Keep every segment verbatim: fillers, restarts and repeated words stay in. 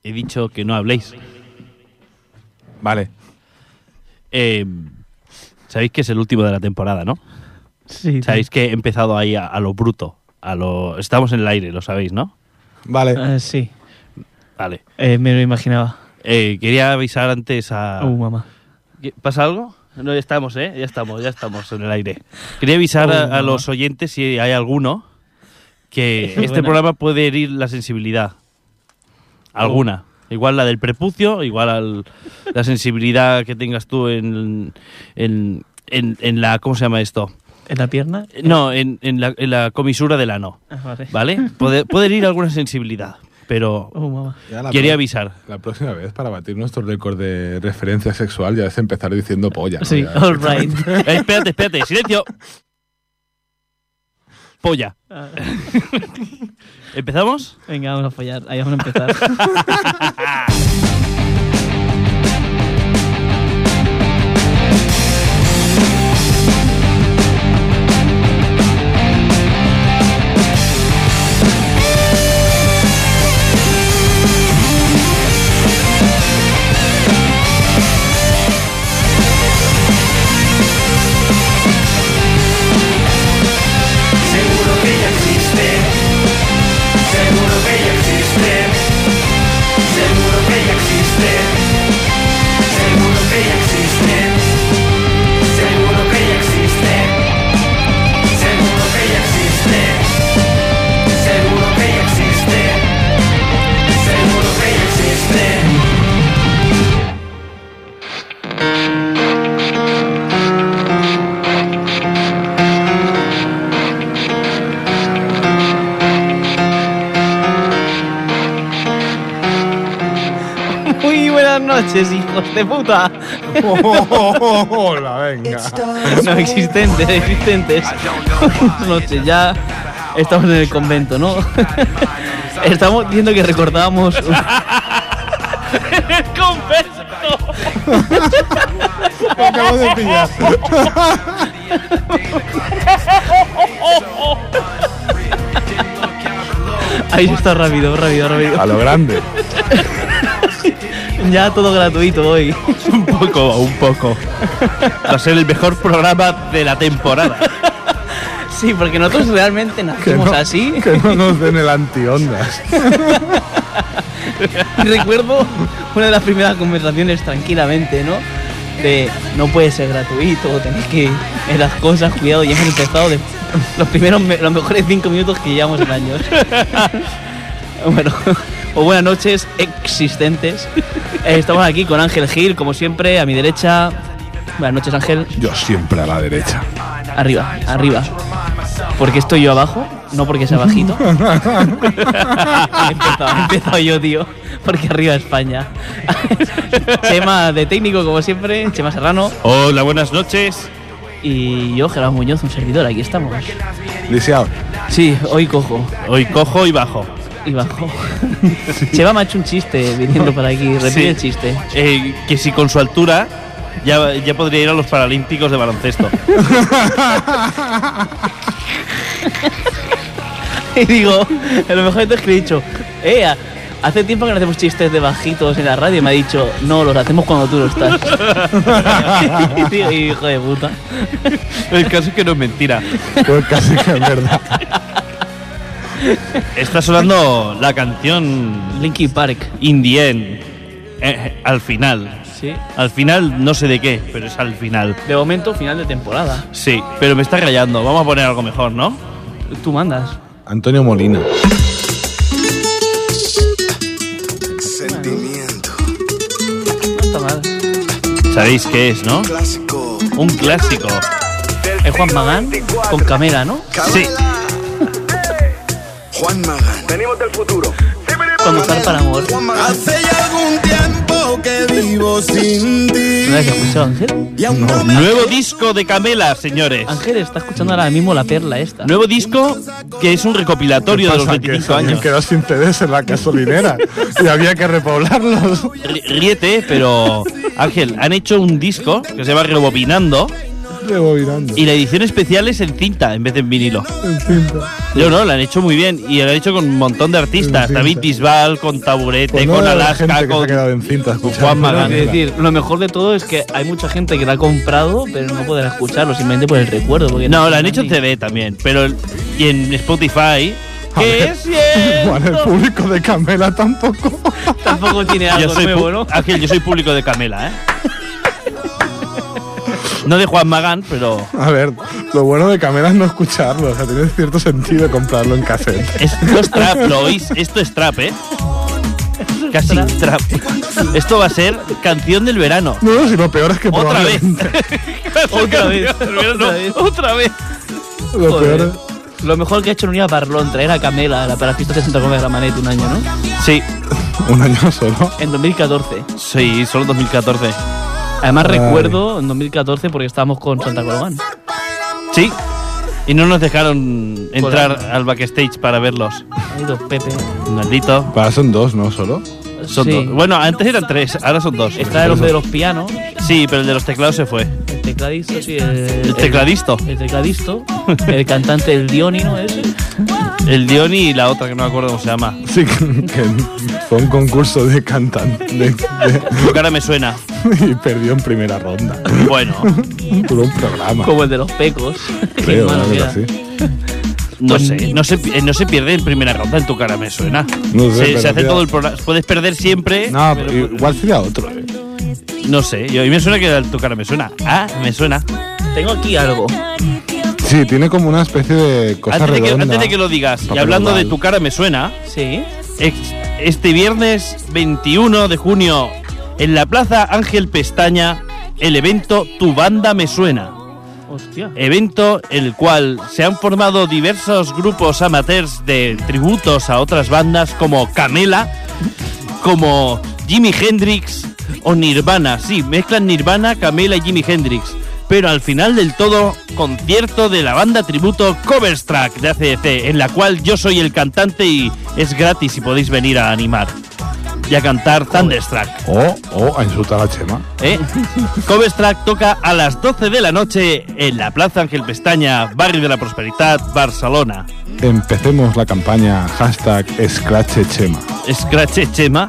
he dicho que no habléis. Vale. Eh, Sabéis que es el último de la temporada, ¿no? Sí. Sabéis que he empezado ahí a, a lo bruto. A lo Estamos en el aire, lo sabéis, ¿no? Vale. Uh, sí. Vale. Eh, me lo imaginaba. Eh, quería avisar antes a... Uh, mamá. ¿Pasa algo? No, ya estamos, ¿eh? Ya estamos, ya estamos en el aire. Quería avisar Oh, a, a mamá. los oyentes, si hay alguno, que este Buena. programa puede herir la sensibilidad. Alguna. Igual la del prepucio, igual al- la sensibilidad que tengas tú en, en, en, en la... ¿Cómo se llama esto? ¿En la pierna? No, en, en, la, en la comisura del ano. Ah, vale. ¿Vale? Puede, puede herir alguna sensibilidad, pero Oh, mamá. Ya la quería pro- avisar. La próxima vez, para batir nuestro récord de referencia sexual, ya es empezar diciendo polla, ¿no? Sí, Ya- all right. Eh, espérate, espérate, silencio. Polla. Ah, ¿Empezamos? venga, vamos a follar. Ahí vamos a empezar. Seguro que ella existe, seguro que ella existe, seguro que ella existe, seguro que ella existe, seguro que ella existe, seguro que ella existe, seguro que ella existe, seguro que ella existe. Muy buenas noches, hijos de puta. Hola, venga. No, existentes, existentes. Buenas noches, ya estamos en el convento, ¿no? Estamos diciendo que recordábamos... un- ¡El convento! Te acabo de pillar. Ahí está rápido, rápido, rápido. A lo grande. Ya todo gratuito hoy. Un poco, un poco. Va a ser el mejor programa de la temporada. Sí, porque nosotros realmente Que nacimos no, así. que no nos den el antiondas. Y recuerdo una de las primeras conversaciones tranquilamente, ¿no? De no puede ser gratuito, tenéis que en las cosas, cuidado, y hemos empezado de los primeros, me- los mejores cinco minutos que llevamos en años. Bueno, o buenas noches existentes. Eh, estamos aquí con Ángel Gil, como siempre, a mi derecha. Buenas noches, Ángel. Yo siempre a la derecha. Arriba, arriba. Porque estoy yo abajo, no porque sea bajito. He empezado, he empezado yo, tío. Porque arriba España. Chema de técnico, como siempre. Chema Serrano. Hola, buenas noches. Y yo, Gerardo Muñoz, un servidor. Aquí estamos. Lisiado. Sí, hoy cojo Hoy cojo y bajo. y bajo. Chema me ha hecho un chiste viniendo para aquí. Repite Sí. el chiste. Eh, que si con su altura ya, ya podría ir a los Paralímpicos de baloncesto. Y digo, a lo mejor entonces que le he dicho, eh, hace tiempo que no hacemos chistes de bajitos en la radio. Y me ha dicho, no, los hacemos cuando tú no estás. Y digo, hijo de puta. El caso es que no es mentira. Pues casi que es verdad. Está sonando la canción Linkin Park. In the End. Eh, al final. Sí. Al final no sé de qué, pero es al final. De momento, final de temporada. Sí, pero me está rayando. Vamos a poner algo mejor, ¿no? Tú mandas. Antonio Molina. Sentimiento No está mal. Sabéis qué es, ¿no? clásico. Un clásico. Es Juan Magán con Camela, ¿no? Sí. Juan Magán. Venimos del futuro. Cuando estar para amor. Juan Magán. Hace ya algún tiempo que vivo sin ti. ¿No has escuchado, Ángel? Y aún no me Nuevo disco de Camela, señores. Ángel está escuchando ahora mismo la perla esta. Nuevo disco que es un recopilatorio de los Pasa que veinticinco se habían años. quedado sin C Ds en la gasolinera y había que repoblarlos. Rí- Ríete, pero Ángel, han hecho un disco que se llama Rebobinando Rebobinando. y la edición especial es en cinta en vez de en vinilo. En cinta. Yo no, lo han hecho muy bien y lo han hecho con un montón de artistas. Sí, David sí. Bisbal, con Taburete, Pues no con de la Alaska, gente que se con ha quedado en cinta con escuchando. Juan Magán. Es decir, lo mejor de todo es que hay mucha gente que la ha comprado, pero no podrá escucharlo, simplemente por el recuerdo. Porque No, lo han tiene hecho en ni- C D también, pero el- y en Spotify, A que ver, es cierto. Igual el público de Camela tampoco. Tampoco tiene Yo algo soy nuevo, pu- ¿no? Ángel, yo soy público de Camela, ¿eh? No de Juan Magán, pero A ver, lo bueno de Camela es no escucharlo. O sea, tiene cierto sentido comprarlo en cassette. esto es trap, ¿lo oís? Esto es trap, ¿eh? Casi trap. Esto va a ser canción del verano. No, no, si lo peor es que Otra vez. probablemente- Otra vez, Canción del verano, otra vez. Otra vez. Lo Joder. peor Lo mejor que ha hecho Nuria Parlón, traer a Camela a la- para la fiesta de Santa Cruz de Gramanet un año, ¿no? Sí, es un año solo. En dos mil catorce. sí, solo dos mil catorce. Además Ay. recuerdo en dos mil catorce porque estábamos con Santa Colomán. Sí. Y no nos dejaron entrar Joder. al backstage para verlos. Ahí dos Pepe. Maldito. Para, son dos, ¿no? Solo. Son Sí. dos. Bueno, antes eran tres, ahora son dos. Está el hombre de los pianos, Sí, pero el de los teclados se fue. el tecladista, sí, el, El tecladisto. El, tecladisto, el cantante, el Dionino ese. El Diony y la otra que no me acuerdo cómo se llama. Sí, que, que fue un concurso de cantante de- de- Tu cara me suena. y perdió en primera ronda. Bueno, Tuvo un programa. Como el de los pecos. Qué Creo, malo una que cosa era. así. no Pues- sé. No se, pi- eh, no se pierde en primera ronda en tu cara me suena. No sé, se, pero se hace tía- todo el programa. Puedes perder siempre. No, pero- igual sería otro. eh. No sé. Yo, a mí me suena que el tu cara me suena. Ah, me suena. Tengo aquí algo. Sí, tiene como una especie de cosa Antes de, que, redonda. antes de que lo digas, y Papel hablando de oval. tu cara me suena, Sí. ex- este viernes veintiuno de junio en la Plaza Ángel Pestaña, el evento Tu Banda Me Suena. Hostia. Evento en el cual se han formado diversos grupos amateurs de tributos a otras bandas como Camela, como Jimi Hendrix o Nirvana. Sí, mezclan Nirvana, Camela y Jimi Hendrix. Pero al final del todo, concierto de la banda tributo Coverstrack de A C D C, en la cual yo soy el cantante y es gratis si podéis venir a animar y a cantar Thunderstruck. O, o a insultar a Chema. ¿Eh? Coverstrack toca a las doce de la noche en la Plaza Ángel Pestaña, Barrio de la Prosperidad, Barcelona. Empecemos la campaña hashtag Scratch Chema. Scratch Chema.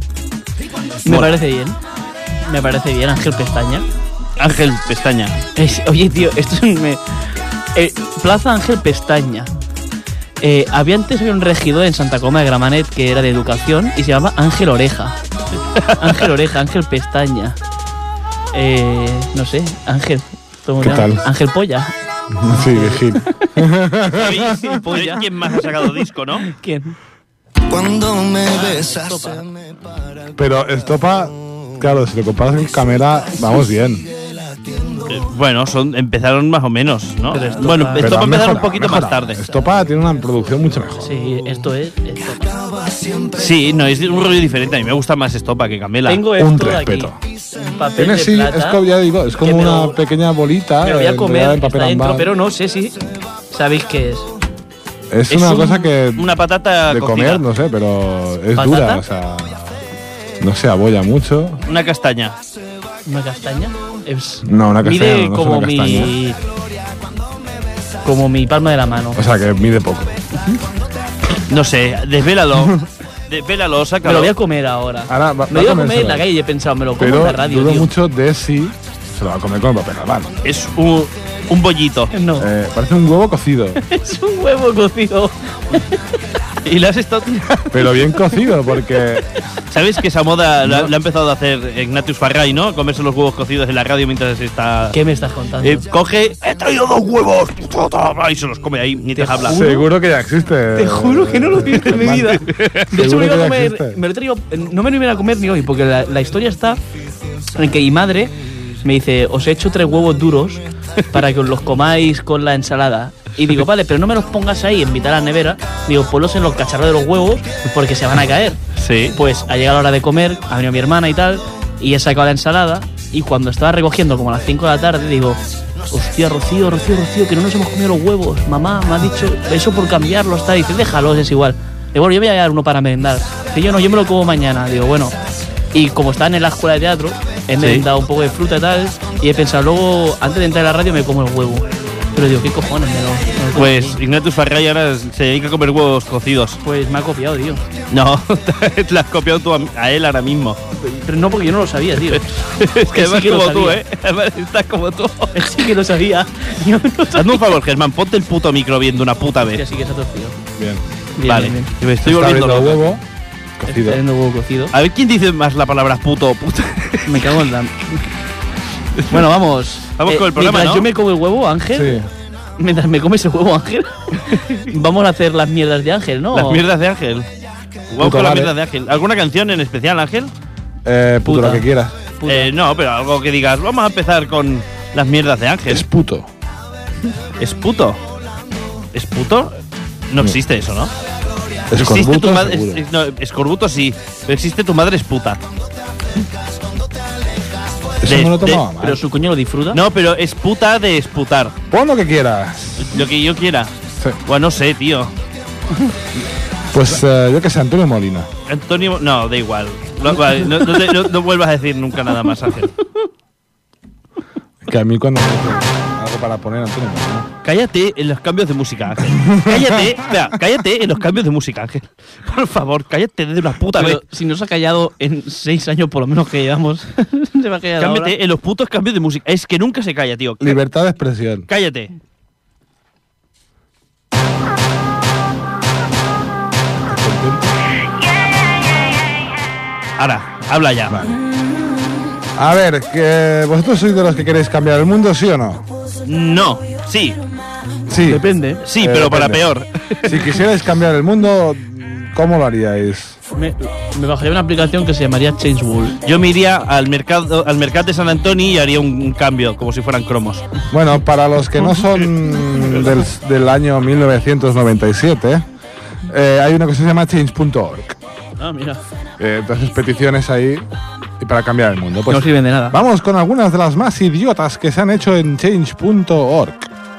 Me Mola. parece bien. Me parece bien, Ángel Pestaña. Ángel Pestaña. Es- oye, tío, esto es un... me- eh, Plaza Ángel Pestaña. Eh, había antes había un regidor en Santa Coma de Gramanet que era de educación y se llamaba Ángel Oreja. Ángel Oreja, Ángel Pestaña. Eh, no sé, Ángel. ¿Cómo ¿Qué se llama? tal? Ángel Polla. Sí, Vigil. ¿Sabéis polla. quién más ha sacado disco, no? ¿Quién? Cuando me besas se me para el Pero Estopa, claro, si lo comparas con Camela, vamos bien. Eh, Bueno, son empezaron más o menos, ¿no? Pero Estopa- Bueno, Pero esto va a han empezar un mejorado, poquito han más mejorado. tarde. Estopa tiene una producción mucho mejor. Sí, esto es. esto. Sí, no, es un rollo diferente. A mí me gusta más Estopa que Camela. Tengo Un esto de respeto. aquí. Un papel Tiene, de sí, plata. es como, ya digo, es como que me una lo- pequeña bolita. Me lo voy a enrollada comer, en está papel dentro, ámbar. pero no sé si sabéis qué es. Es, Es una un- cosa que una patata de cocida. comer, no sé, pero es ¿Patata? dura, o sea, no se abolla mucho. Una castaña. ¿Una castaña? Es, No, una castaña mide no, no es como una mi. Como mi palma de la mano. O sea, que mide poco. No sé, desvélalo. Desvélalo, Me sácalo. lo voy a comer ahora. Ahora va- me va lo voy a a comer en comérselo. la calle y he pensado, me lo como Pero en la radio, dudo tío. mucho de si se lo va a comer con papel ámbar. Es un, un bollito. No, Eh, parece un huevo cocido, es un huevo cocido. Y le has estado... pero bien cocido, porque ¿Sabes que esa moda la, la ha empezado a hacer Ignatius Farray, ¿no? Comerse los huevos cocidos en la radio mientras está... ¿Qué me estás contando? Eh, coge, he traído dos huevos, y se los come ahí mientras Te habla. juro. seguro que ya existe. Te juro que no lo he visto en mi vida. De hecho, me Seguro lo iba a que ya comer. existe. Me lo he traído, no me lo iba a comer ni hoy, porque la, la historia está en que mi madre me dice: os he hecho tres huevos duros para que os los comáis con la ensalada. Y digo, vale, pero no me los pongas ahí en mitad de la nevera. Digo, ponlos en los cacharros de los huevos porque se van a caer. Sí. Pues ha llegado la hora de comer, ha venido mi hermana y tal, y he sacado la ensalada. Y cuando estaba recogiendo, como a las cinco de la tarde, digo: hostia, Rocío, Rocío, Rocío, que no nos hemos comido los huevos. Mamá me ha dicho eso por cambiarlos. Está. Dice: déjalos, es igual. Digo, bueno, yo voy a llevar uno para merendar. Dice: yo no, yo me lo como mañana. Digo, bueno. Y como estaban en la escuela de teatro, he merendado un poco de fruta y tal. Y he pensado, luego, antes de entrar a la radio, me como el huevo. Pero digo, ¿qué cojones me lo, me lo Pues copié? Ignatius Farray ahora se dedica a comer huevos cocidos. Pues me ha copiado, tío. No, te la has copiado tú a, a él ahora mismo. Pero no, porque yo no lo sabía, tío. Es que además sí que lo como tú, sabía. ¿eh? Además estás como tú. Él sí que lo sabía. Yo no sabía. Hazme un favor, Germán, ponte el puto micro viendo una puta Hostia, vez. sí que se ha torcido. Bien. Bien, Vale, bien, bien. que me estoy Está volviendo abriendo loco. huevo cocido. Está viendo huevo cocido. A ver quién dice más la palabra puto o puta. Me cago en la... Bueno, vamos. Vamos con el programa, mientras ¿no? yo me como el huevo, Ángel, Sí. mientras me comes el huevo, Ángel, vamos a hacer las mierdas de Ángel, ¿no? Las mierdas de Ángel. Vamos Puto con las vale. mierdas de Ángel. ¿Alguna canción en especial, Ángel? Eh, puto, Puta. lo que quieras. Puta. Eh, no, pero algo que digas. Vamos a empezar con las mierdas de Ángel. Es puto. ¿Es puto? ¿Es puto? No existe eso, ¿no? Existe tu Escorbuto, madre. seguro. es- no, escorbuto sí. Pero existe tu madre es puta. Eso de- no lo de- tomaba mal. Pero su coño lo disfruta. No, pero es puta de esputar. Pon lo que quieras. Lo que yo quiera. Sí. Bueno, no sé, tío. Pues eh, yo que sé, Antonio Molina. Antonio. No, da igual. Lo- vale, no, no te- no- no vuelvas a decir nunca nada más, Ángel. Que a mí cuando me dicen algo para poner Antonio Molina. Cállate en los cambios de música, Ángel. Cállate, espera, cállate en los cambios de música, Ángel. Por favor, cállate de una puta vez. Pero si no se ha callado en seis años por lo menos que llevamos, se va a callar ahora. Cámbiate en los putos cambios de música. Es que nunca se calla, tío. Cá- Libertad de expresión. Cállate. Ahora, habla ya. Vale. A ver, que ¿vosotros sois de los que queréis cambiar el mundo, sí o no? No, sí, Sí. Depende. sí, Eh, pero para depende. peor. Si quisierais cambiar el mundo, ¿cómo lo haríais? Me, me bajaría una aplicación que se llamaría Changewool. Yo me iría al mercado, al mercado de San Antonio y haría un, un cambio, como si fueran cromos. Bueno, para los que no son del, del año mil novecientos noventa y siete, eh, hay una cosa que se llama change punto org. Ah, mira. Eh, entonces, peticiones ahí y para cambiar el mundo. Pues, no sirven de nada. vamos con algunas de las más idiotas que se han hecho en change punto org.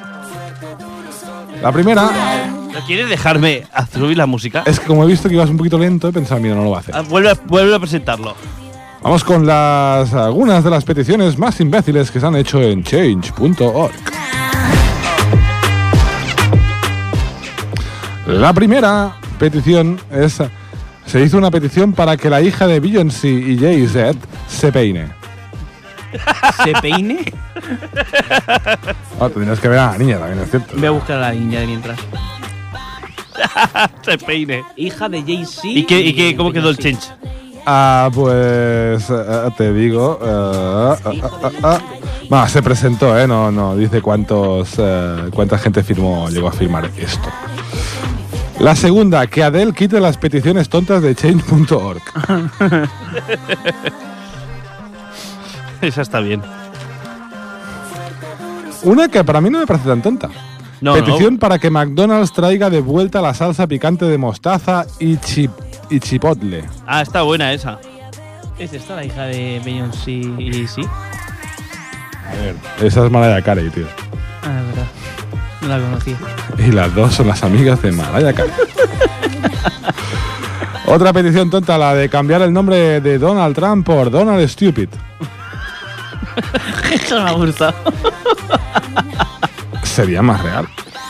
La primera ¿No quieres dejarme a subir la música? es que como he visto que ibas un poquito lento, he pensado, mira, no lo va a hacer. Ah, Vuelve, a- vuelve a presentarlo. Vamos con las algunas de las peticiones más imbéciles que se han hecho en change punto org. La primera petición es... Se hizo una petición para que la hija de Beyoncé y Jay-Z se peine. ¿Se peine? Ah, tendrías que ver a la niña también, es cierto. Voy a buscar a la niña de mientras. Se peine. Hija de Jay-Z. ¿Y qué, y qué, cómo quedó el change? Ah, pues eh, te digo... eh, eh, eh, eh. Va, se presentó, ¿eh? No, no, dice cuántos, eh, cuánta gente firmó, llegó a firmar esto. La segunda, que Adele quite las peticiones tontas de change punto org. Esa está bien. Una que para mí no me parece tan tonta. No, Petición no. para que McDonald's traiga de vuelta la salsa picante de mostaza y, chip, y chipotle. Ah, está buena esa. ¿Es esta la hija de Beyoncé y sí? A ver, esa es Mariah Carey, tío. Ah, es verdad. No la conocía. Y las dos son las amigas de Mariah Carey. Otra petición tonta, la de cambiar el nombre de Donald Trump por Donald Stupid. Eso me ha gustado. Sería más real.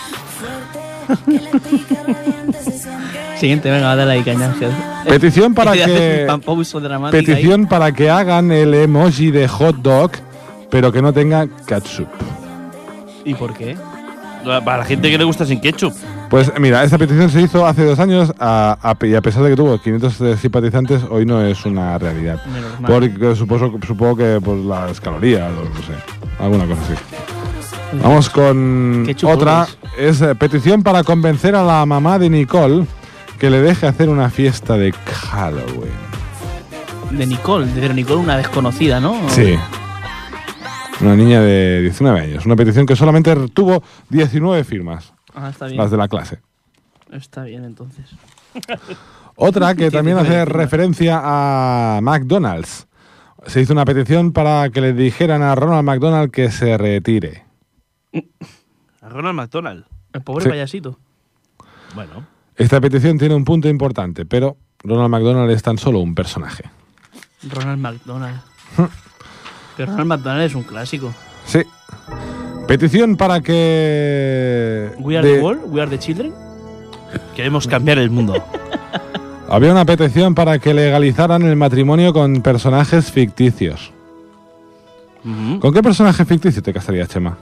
Siguiente, venga, dale ahí, caña, Ángel. Petición para Haces que... un pampauso dramático ahí. Petición para que hagan el emoji de hot dog, pero que no tenga ketchup. ¿Y por qué? Para la gente que le gusta sin ketchup. Pues mira, esta petición se hizo hace dos años a, a- y a pesar de que tuvo quinientos simpatizantes, hoy no es una realidad. Menos mal. Porque supongo, supongo que por las calorías o no sé, alguna cosa así. Vamos con Qué otra. chupones. Es eh, petición para convencer a la mamá de Nicole que le deje hacer una fiesta de Halloween. De Nicole, de Nicole, una desconocida, ¿no? Sí. Una niña de diecinueve años. Una petición que solamente tuvo diecinueve firmas, Ah, está bien. las de la clase. Está bien, entonces. Otra que también hace diecinueve firmas. referencia a McDonald's. Se hizo una petición para que le dijeran a Ronald McDonald que se retire. A Ronald McDonald. El pobre Sí. payasito. Bueno. Esta petición tiene un punto importante, pero Ronald McDonald es tan solo un personaje. Ronald McDonald. Pero Ronald McDonald es un clásico. Sí. Petición para que... We are de- the world, we are the children. Queremos cambiar el mundo. Había una petición para que legalizaran el matrimonio con personajes ficticios. Ujú. ¿Con qué personaje ficticio te casarías, Chema?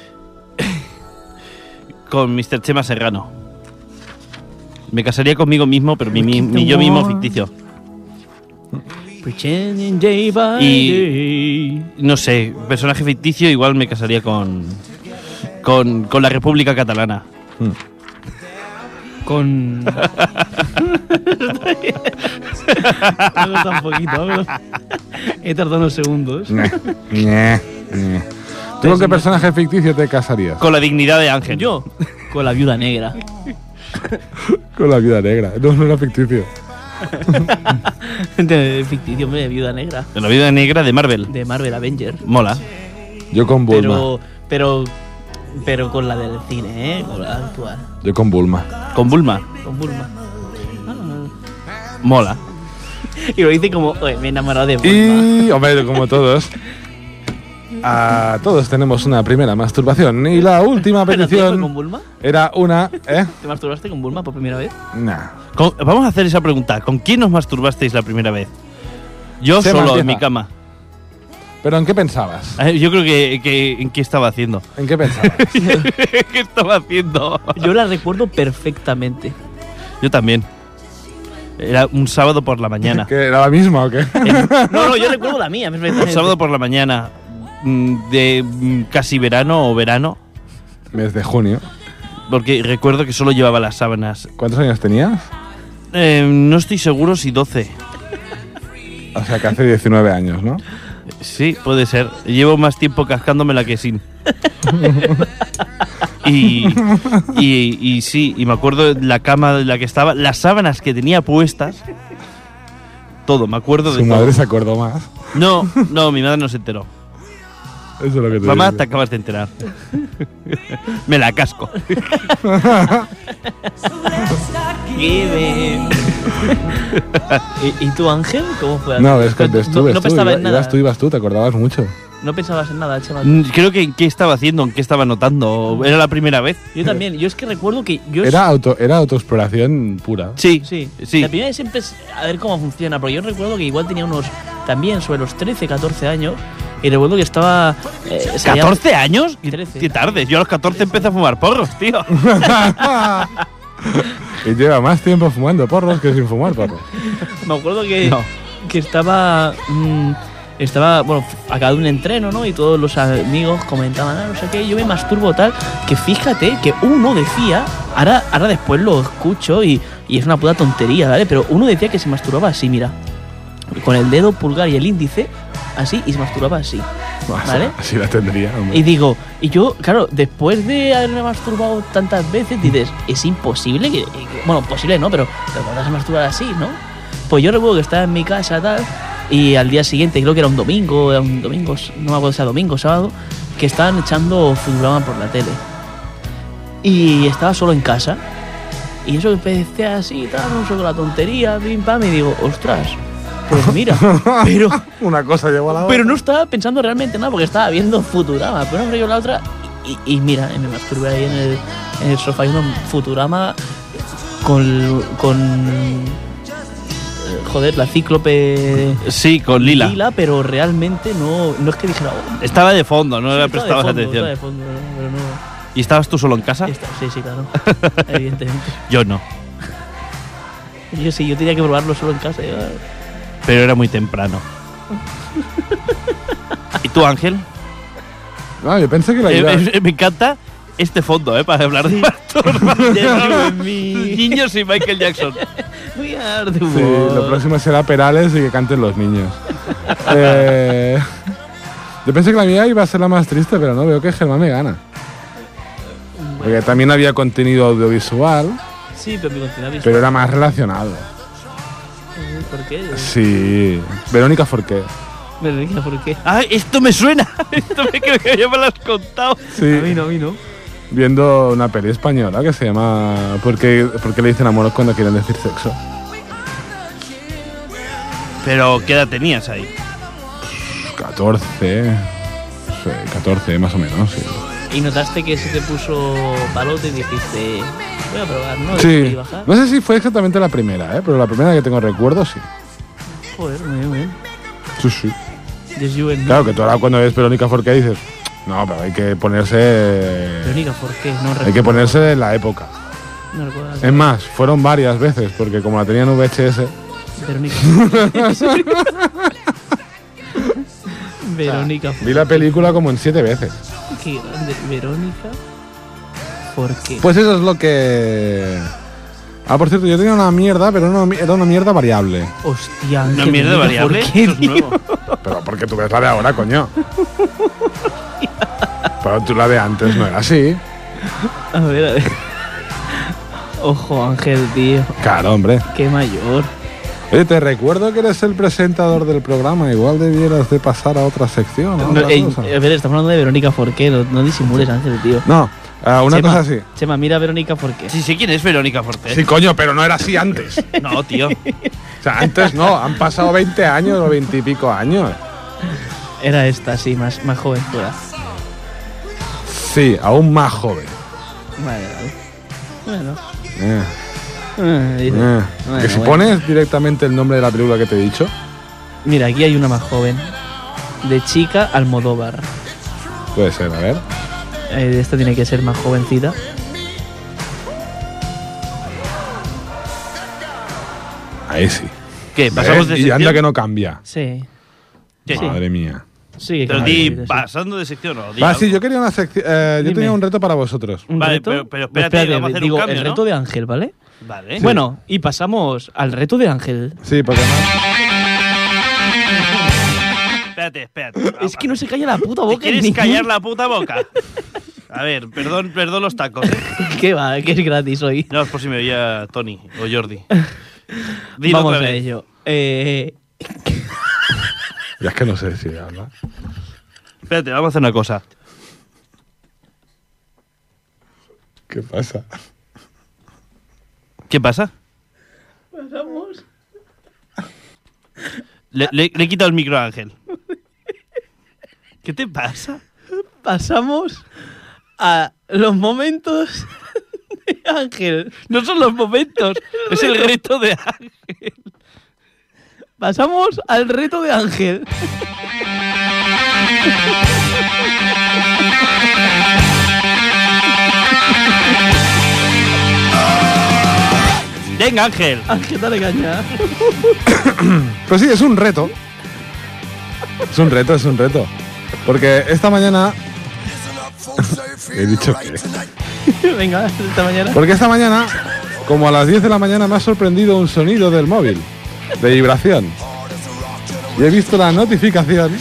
Con mister Chema Serrano. Me casaría conmigo mismo, pero mi, mi- mi yo mismo ficticio. Pretending day by Y- day. No sé, personaje ficticio, igual me casaría con. Con, con la República Catalana. Con. Me gusta un poquito, pero- He tardado unos segundos. Ñe, ñe, ñe. ¿Tú con qué personaje ficticio te casarías? Con la dignidad de Ángel. Yo, con la viuda negra. Con la Viuda Negra. No, no era ficticio. De ficticio, hombre, de viuda negra. La vida negra de Marvel. De Marvel Avenger. Mola. Yo con Bulma. Pero, pero, pero con la del cine, ¿eh? Con la actual. Yo con Bulma. Con Bulma. Con Bulma. Mola. Y lo dice como, oye, me he enamorado de Bulma. Y, hombre, como todos, a todos tenemos una primera masturbación. Y la última ¿Pero tío, fue con petición Bulma? era una... ¿Eh? ¿Te masturbaste con Bulma por primera vez? Nah. Con- vamos a hacer esa pregunta. ¿Con quién os masturbasteis la primera vez? Yo Chema, solo en empieza. mi cama. ¿Pero en qué pensabas? Eh, Yo creo que, que en qué estaba haciendo. ¿En qué pensabas? ¿Qué estaba haciendo? Yo la recuerdo perfectamente. Yo también. Era un sábado por la mañana. ¿Que era la misma o qué? No, no, yo recuerdo la mía Un perfectamente. sábado por la mañana mm, de mm, casi verano o verano. Mes de junio. Porque recuerdo que solo llevaba las sábanas. ¿Cuántos años tenías? Eh, no estoy seguro si doce. O sea, que hace diecinueve años, ¿no? Sí, puede ser. Llevo más tiempo cascándomela que sin. y, y, y sí, y me acuerdo de la cama en la que estaba, las sábanas que tenía puestas. Todo, me acuerdo de Su todo. madre se acordó más. No, no, mi madre no se enteró. Eso es lo que te Mamá, digo. te acabas de enterar. Me la casco. Give it. ¿Y, ¿Y tú, Ángel? ¿Cómo fue? No, es que ves tú, no, ves no tú, pensaba iba- en nada. ibas tú, ibas tú, te acordabas mucho. No pensabas en nada, chaval. Mm, Creo que en qué estaba haciendo, en qué estaba notando. Era la primera vez. Yo también. Yo es que recuerdo que yo... Era, auto, era autoexploración pura. Sí, Sí. sí. La primera vez siempre es a ver cómo funciona, porque yo recuerdo que igual tenía unos, también sobre los trece, catorce años, y recuerdo que estaba... eh, salía- ¿catorce años? ¿Qué, trece. qué tarde? Yo a los catorce empecé a fumar porros, tío. Y lleva más tiempo fumando porros que sin fumar porros. Me acuerdo que, No. que estaba... mm, estaba, bueno, acabé un entreno, ¿no? Y todos los amigos comentaban, ah, no sé qué, yo me masturbo tal, que fíjate que uno decía, ahora, ahora después lo escucho y, y es una puta tontería, ¿vale? Pero uno decía que se masturbaba así, mira, con el dedo pulgar y el índice, así, y se masturbaba así, ¿vale? Así la tendría, hombre. Y digo, y yo, claro, después de haberme masturbado tantas veces, dices, es imposible que, que- bueno, posible no, pero te vas a masturbar así, ¿no? Pues yo recuerdo que estaba en mi casa, tal, y al día siguiente, creo que era un domingo, era un domingo, no me acuerdo si era domingo o sábado, que estaban echando Futurama por la tele. Y estaba solo en casa, y eso que empecé así, tal, no sé, con la tontería, pim pam, y digo, ostras, pues mira, pero... Una cosa llevó a la otra. Pero no estaba pensando realmente nada porque estaba viendo Futurama. Pero una yo la otra y, y mira, me masturbé ahí en el, en el sofá viendo Futurama con, con eh, joder, la cíclope Sí, con Lila. Lila, pero realmente no, no es que dijera... oh, Estaba de fondo, no le estaba de prestabas fondo, atención. estaba de fondo, pero no... ¿Y estabas tú solo en casa? Esta- sí, sí, claro. Evidentemente. Yo no. Yo sí, yo tenía que probarlo solo en casa. yo- Pero era muy temprano. ¿Y tú, Ángel? No, yo pensé que la Eh, iba... eh, me encanta este fondo, ¿eh? Para hablar de masturbación. Niños y Michael Jackson. We are the Sí, world. lo próximo será Perales y que canten los niños. eh, yo pensé que la mía iba a ser la más triste, pero no, veo que Germán me gana. Porque también había contenido audiovisual, Sí, pero mi contenido visual. pero era más relacionado. ¿Por qué? Sí. Verónica Forqué. Verónica, ¿por qué? ¡Ah, esto me suena! Esto me creo que ya me lo has contado. Sí. A mí no, a mí no. Viendo una peli española que se llama ¿Por qué, por qué le dicen amor cuando quieren decir sexo? Pero, ¿qué edad tenías ahí? catorce. Sí, catorce más o menos, sí. Y notaste que se te puso palote y dijiste, voy a probar, ¿no? Sí. Y bajar. No sé si fue exactamente la primera, ¿eh? Pero la primera que tengo recuerdo, sí. Joder, muy bien, muy bien. Sí, sí. Just you and me. Claro que tú ahora cuando ves Verónica Forqué dices, no, pero hay que ponerse... Verónica, ¿por qué? No Hay recuerdo. que ponerse en la época. No recuerdo. Es más, fueron varias veces, porque como la tenían V H S... Verónica. Verónica. Vi la película como en siete veces. Qué grande. Verónica. ¿Por qué? Pues eso es lo que... Ah, por cierto, yo tenía una mierda, pero no, era una mierda variable. Hostia, ¿Una Ángel, mierda Verónica, variable? ¿por qué, Eso es tío? nuevo. Pero porque tú ves la de ahora, coño. Pero tú la de antes no era así. A ver, a ver. Ojo, Ángel, tío. Claro, hombre. Qué mayor. Oye, te recuerdo que eres el presentador del programa. Igual debieras de pasar a otra sección. a No, otra ey, cosa. a ver, estamos hablando de Verónica Forqué. No, no disimules, Ángel, tío. No, ah, una Chema, cosa así. Chema, mira a Verónica Forqué. Sí, sí, ¿quién es Verónica Forte? Sí, coño, pero no era así antes. No, tío. O sea, antes no, han pasado veinte años o veinte y pico años. Era esta, sí, más, más joven fuera. Sí, aún más joven. Vale, vale. Bueno. Eh, eh, dice. eh. Bueno, que si bueno. pones directamente el nombre de la película que te he dicho, Mira, aquí hay una más joven. De chica Almodóvar. puede ser, a ver. Eh, esta tiene que ser más jovencita. Ahí sí. ¿Qué? ¿Pasamos de ¿Ves? Y sección? anda que no cambia. Sí. ¿Qué? Sí. Madre mía. Sí, Pero que di, sí. pasando de sección o di Va, algo. sí, yo quería una sección. eh, yo Dime. tenía un reto para vosotros. ¿Un Vale, reto? pero- pero espérate, vamos a hacer un digo, cambio, el ¿no? reto de Ángel, ¿vale? Vale. Bueno, y pasamos al reto de Ángel. Sí, porque no. Espérate, espérate. Es que no se calla la puta ¿Te boca. quieres ni- callar la puta boca? A ver, perdón, perdón los tacos, ¿eh? ¿Qué va? Que es gratis hoy. No, es por si me veía Tony o Jordi. Dilo Vamos otra a vez. ello. Eh, Ya es que no sé si habla. Espérate, vamos a hacer una cosa. ¿Qué pasa? ¿Qué pasa? pasamos. Le, le- le he quitado el micro a Ángel. ¿Qué te pasa? Pasamos a los momentos de Ángel. No son los momentos, es el reto de Ángel. Pasamos al reto de Ángel. Venga, Ángel. Ángel, dale caña. Pues sí, es un reto. Es un reto, es un reto. Porque esta mañana... He dicho que... Venga, esta mañana. Porque esta mañana, como a las diez de la mañana, me ha sorprendido un sonido del móvil. De vibración. Y he visto la notificación.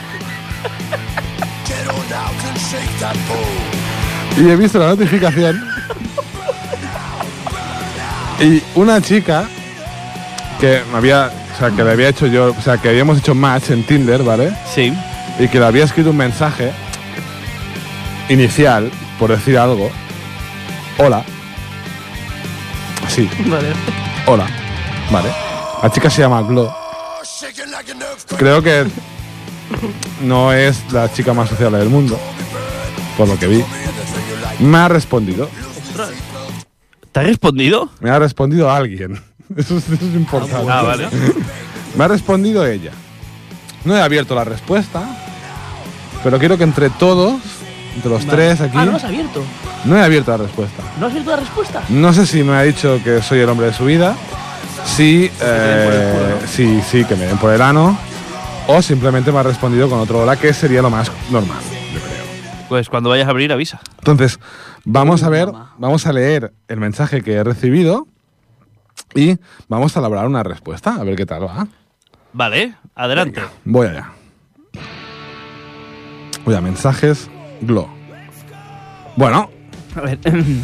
Y he visto la notificación. Y una chica que me había, o sea, que le había hecho yo, o sea, que habíamos hecho match en Tinder, ¿vale? Sí. Y que le había escrito un mensaje inicial, por decir algo. Hola. Así, Vale. hola. Vale. La chica se llama Glo. Creo que no es la chica más sociable del mundo, por lo que vi. Me ha respondido. ¿Te has respondido? Me ha respondido alguien. Eso es, eso es importante. Ah, vale. Me ha respondido ella. No he abierto la respuesta, pero quiero que entre todos, entre los tres aquí, Ah, no has abierto. no he abierto la respuesta. ¿No has abierto la respuesta? No sé si me ha dicho que soy el hombre de su vida, si, eh, sí, sí, que me den por el ano, o simplemente me ha respondido con otro hola, que sería lo más normal, yo creo. Pues cuando vayas a abrir, avisa. Entonces, vamos a ver, mamá. vamos a leer el mensaje que he recibido y vamos a elaborar una respuesta, a ver qué tal va. Vale, adelante. Voy allá. Voy a mensajes, Glo. Bueno, A ver.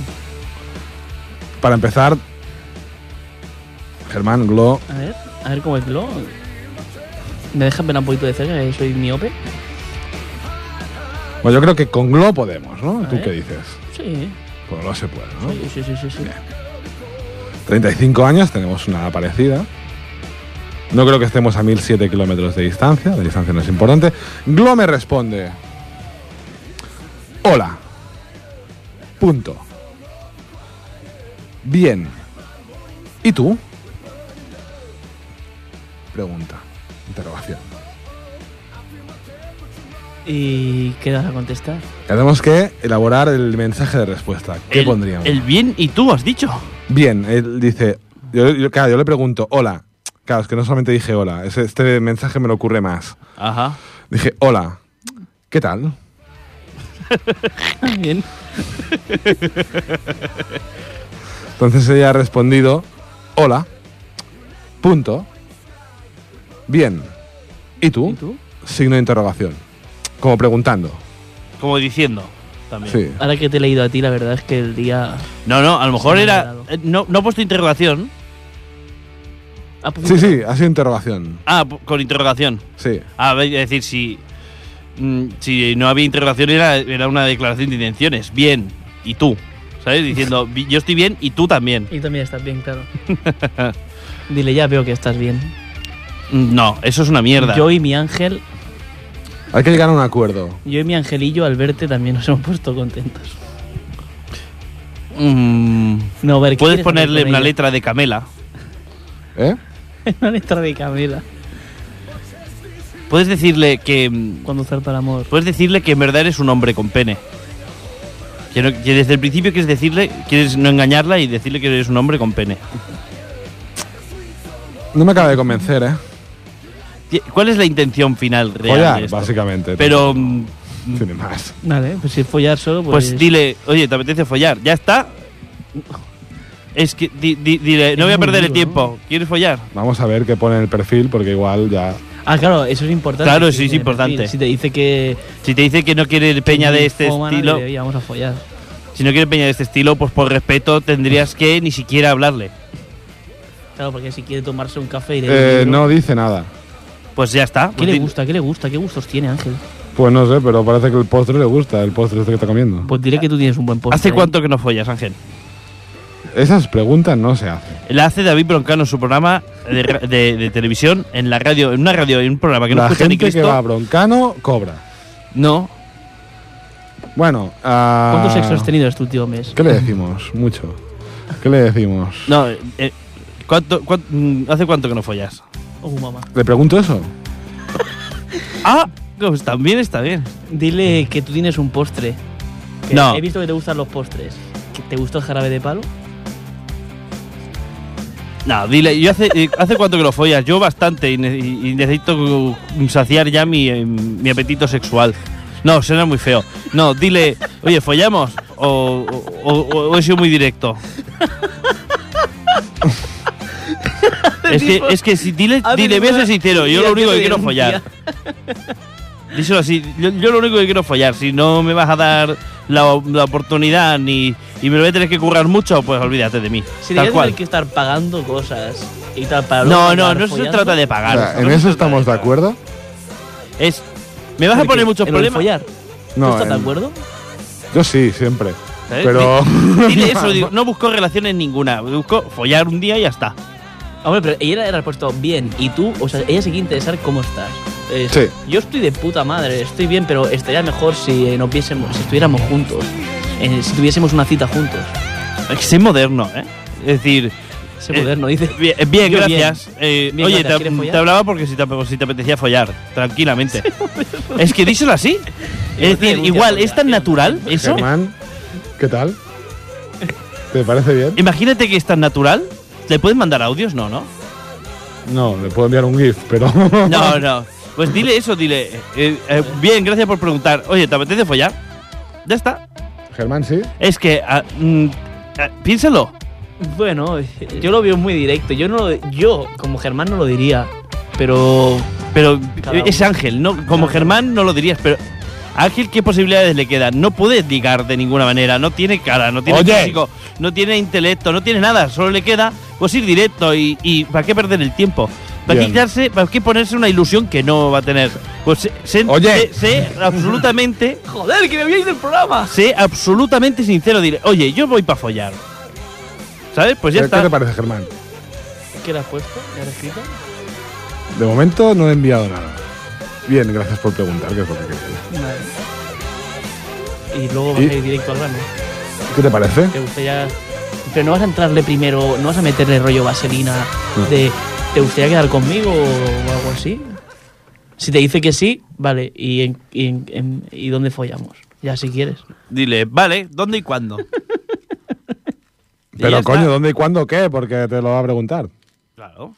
para empezar, Germán, Glo, A ver, a ver cómo es Glo. ¿Me dejas ver un poquito de cerca, que soy miope? bueno, yo creo que con Glo podemos, ¿no? ¿Tú ver. qué dices? Sí. Pues no se puede, ¿no? Sí, sí, sí, sí, sí. treinta y cinco años, tenemos una edad parecida. No creo que estemos a mil siete kilómetros de distancia, la distancia no es importante. Glo me responde: hola, Punto. Bien. ¿Y tú? Pregunta. Interrogación. ¿Y qué vas a contestar? Tenemos que elaborar el mensaje de respuesta. ¿Qué el, pondríamos? El bien y tú, has dicho. Bien, él dice... Yo, yo, claro, yo le pregunto, hola. Claro, es que no solamente dije hola. Ese, este mensaje me lo ocurre más. Ajá. Dije, hola. ¿Qué tal? Bien. Entonces ella ha respondido, hola. Punto. Bien. ¿Y tú? ¿Y tú? Signo de interrogación. Como preguntando. Como diciendo también. Sí. Ahora que te he leído a ti, la verdad es que el día... No, no, a lo mejor Sí, me ha era... dado. eh, No, no he puesto interrogación. Ah, pues Sí, sí, ha sido interrogación. Ah, p- con interrogación. Sí. Ah, es decir, si... mm, si no había interrogación era, era una declaración de intenciones. Bien. ¿Y tú? ¿Sabes? Diciendo, "Vi- yo estoy bien y tú también". Y tú también estás bien, claro. Dile, ya veo que estás bien. Mm, No, eso es una mierda. Yo y mi ángel, Hay que llegar a un acuerdo. yo y mi angelillo al verte también nos hemos puesto contentos. Mm, No, a ver, ¿qué Puedes quieres ponerle hacer con una ella? letra de Camela. ¿Eh? Una letra de Camila. Puedes decirle que... mm, Cuando zarpa el amor. Puedes decirle que en verdad eres un hombre con pene. Que, no- que desde el principio quieres decirle, quieres no engañarla y decirle que eres un hombre con pene. No me acaba de convencer, ¿eh? Ti- ¿Cuál es la intención final real Follar, de esto? básicamente. Pero, mm, Tiene más. Vale, pues si es follar solo, pues... pues dile, oye, ¿te apetece follar? ¿Ya está? Es que, di- di- dile, no voy a Es muy perder el duro, tiempo. ¿Quieres follar? Vamos a ver qué pone en el perfil, porque igual ya... Ah, claro, eso es importante. Claro, sí, es en el importante. perfil. Si te dice que... Si te dice que no quiere peña de este Fómana, estilo, dile, "Oye, vamos a follar". si no quiere peña de este estilo, pues por respeto tendrías que ni siquiera hablarle. Claro, porque si quiere tomarse un café y le Eh, no dice nada. Pues ya está. ¿Qué Pues le di- gusta? ¿Qué le gusta? ¿Qué gustos tiene, Ángel? Pues no sé, pero parece que el postre le gusta, el postre este que está comiendo. Pues diré que tú tienes un buen postre. ¿Hace ¿eh? cuánto que no follas, Ángel? Esas preguntas no se hacen. La hace David Broncano en su programa de, ra- de- de televisión, en la radio, en una radio, en un programa que no La escucha ni gente que Cristo. va a Broncano cobra. No, Bueno, ah, ¿Cuánto sexo has tenido este último mes? ¿qué le decimos? Mucho. ¿Qué le decimos? no. eh, ¿cuánto, cuán- mm, ¿Hace cuánto que no follas? Oh, mamá. ¿Le pregunto eso? Ah, pues también está bien. Dile que tú tienes un postre. Que No. He visto que te gustan los postres. ¿Que ¿Te gustó el jarabe de palo? No, dile, yo hace, eh, ¿hace cuánto que lo follas? Yo bastante y, ne- y- y necesito uh, saciar ya mi, eh, mi apetito sexual. No, suena muy feo. No, dile, oye, ¿follamos? O, o- o- o he sido muy directo. es, que, es que si dile, A mí dile, me voy a ser mola- sincero, yo Mira, lo único que que quiero te follar. denuncia. Díselo así, yo, yo lo único que quiero es follar. Si no me vas a dar la, la oportunidad ni y me lo voy a tener que currar mucho, pues olvídate de mí. Si Tal le cual. tener que estar pagando cosas y tal para No, luego no, andar no se follando. trata de O pagar. sea, no ¿en se eso trata estamos de pagar. acuerdo? Es, me vas a ¿En poner qué? muchos ¿En lo de problemas. follar? No, ¿Tú estás de en- acuerdo? Yo sí, siempre. ¿Sabes? Pero... Di- Dile eso, digo, no busco relaciones ninguna. Busco follar un día y ya está. Hombre, pero ella le ha puesto bien. Y tú, o sea, ella se quiere interesar cómo estás. Es, Sí. Yo estoy de puta madre, estoy bien, pero estaría mejor si eh, nos viésemos, si estuviéramos juntos. eh, si tuviésemos una cita juntos. Es que soy moderno, ¿eh? Es decir, Ese Eh, moderno, dice. bien, bien, Yo gracias. Eh, Bien, oye, gracias. te, ¿Quieres follar? te hablaba porque si te, si te apetecía follar, tranquilamente. Es que díselo así. Es decir, denuncia igual, follar, es tan bien. natural eso. Germán, ¿qué tal? ¿Te parece bien? Imagínate que es tan natural. ¿Le puedes mandar audios? No, ¿no? No, le puedo enviar un GIF, pero... No, no. Pues dile eso, dile. eh, eh, bien, gracias por preguntar. Oye, ¿te apetece follar? Ya está. Germán, ¿sí? Es que, ah, mm, ah, piénsalo. Bueno, yo lo veo muy directo. Yo no lo- yo como Germán no lo diría, pero Pero Cada es uno. Ángel, ¿no? Como Cada Germán no lo dirías, pero a Ángel, ¿qué posibilidades le quedan? No puede ligar de ninguna manera, no tiene cara, no tiene Oye. físico, no tiene intelecto, no tiene nada, solo le queda pues ir directo y, y ¿para qué perder el tiempo? ¿Para qué, Bien. quitarse, ¿Para qué ponerse una ilusión que no va a tener? Pues sé, sé- Oye. sé- sé absolutamente, joder, que me voy a ir del programa. sé absolutamente sincero, diré, oye, yo voy para follar. ¿Sabes? Pues ya ¿Qué, está. ¿Qué te parece, Germán? ¿Qué le has puesto? ¿Le has escrito? De momento no he enviado nada. Bien, gracias por preguntar, que es lo que quería. Vale. Y luego vas ¿Y? a ir directo al grano. ¿Qué te parece? Te gustaría... Pero no vas a entrarle primero, no vas a meterle rollo vaselina de ¿te gustaría quedar conmigo o algo así? Si te dice que sí, vale, ¿y, en, y, en, en, ¿y dónde follamos? Ya si quieres. Dile, vale, ¿dónde y cuándo? Y Pero ya coño, está. ¿dónde y cuándo qué? Porque te lo va a preguntar. Claro.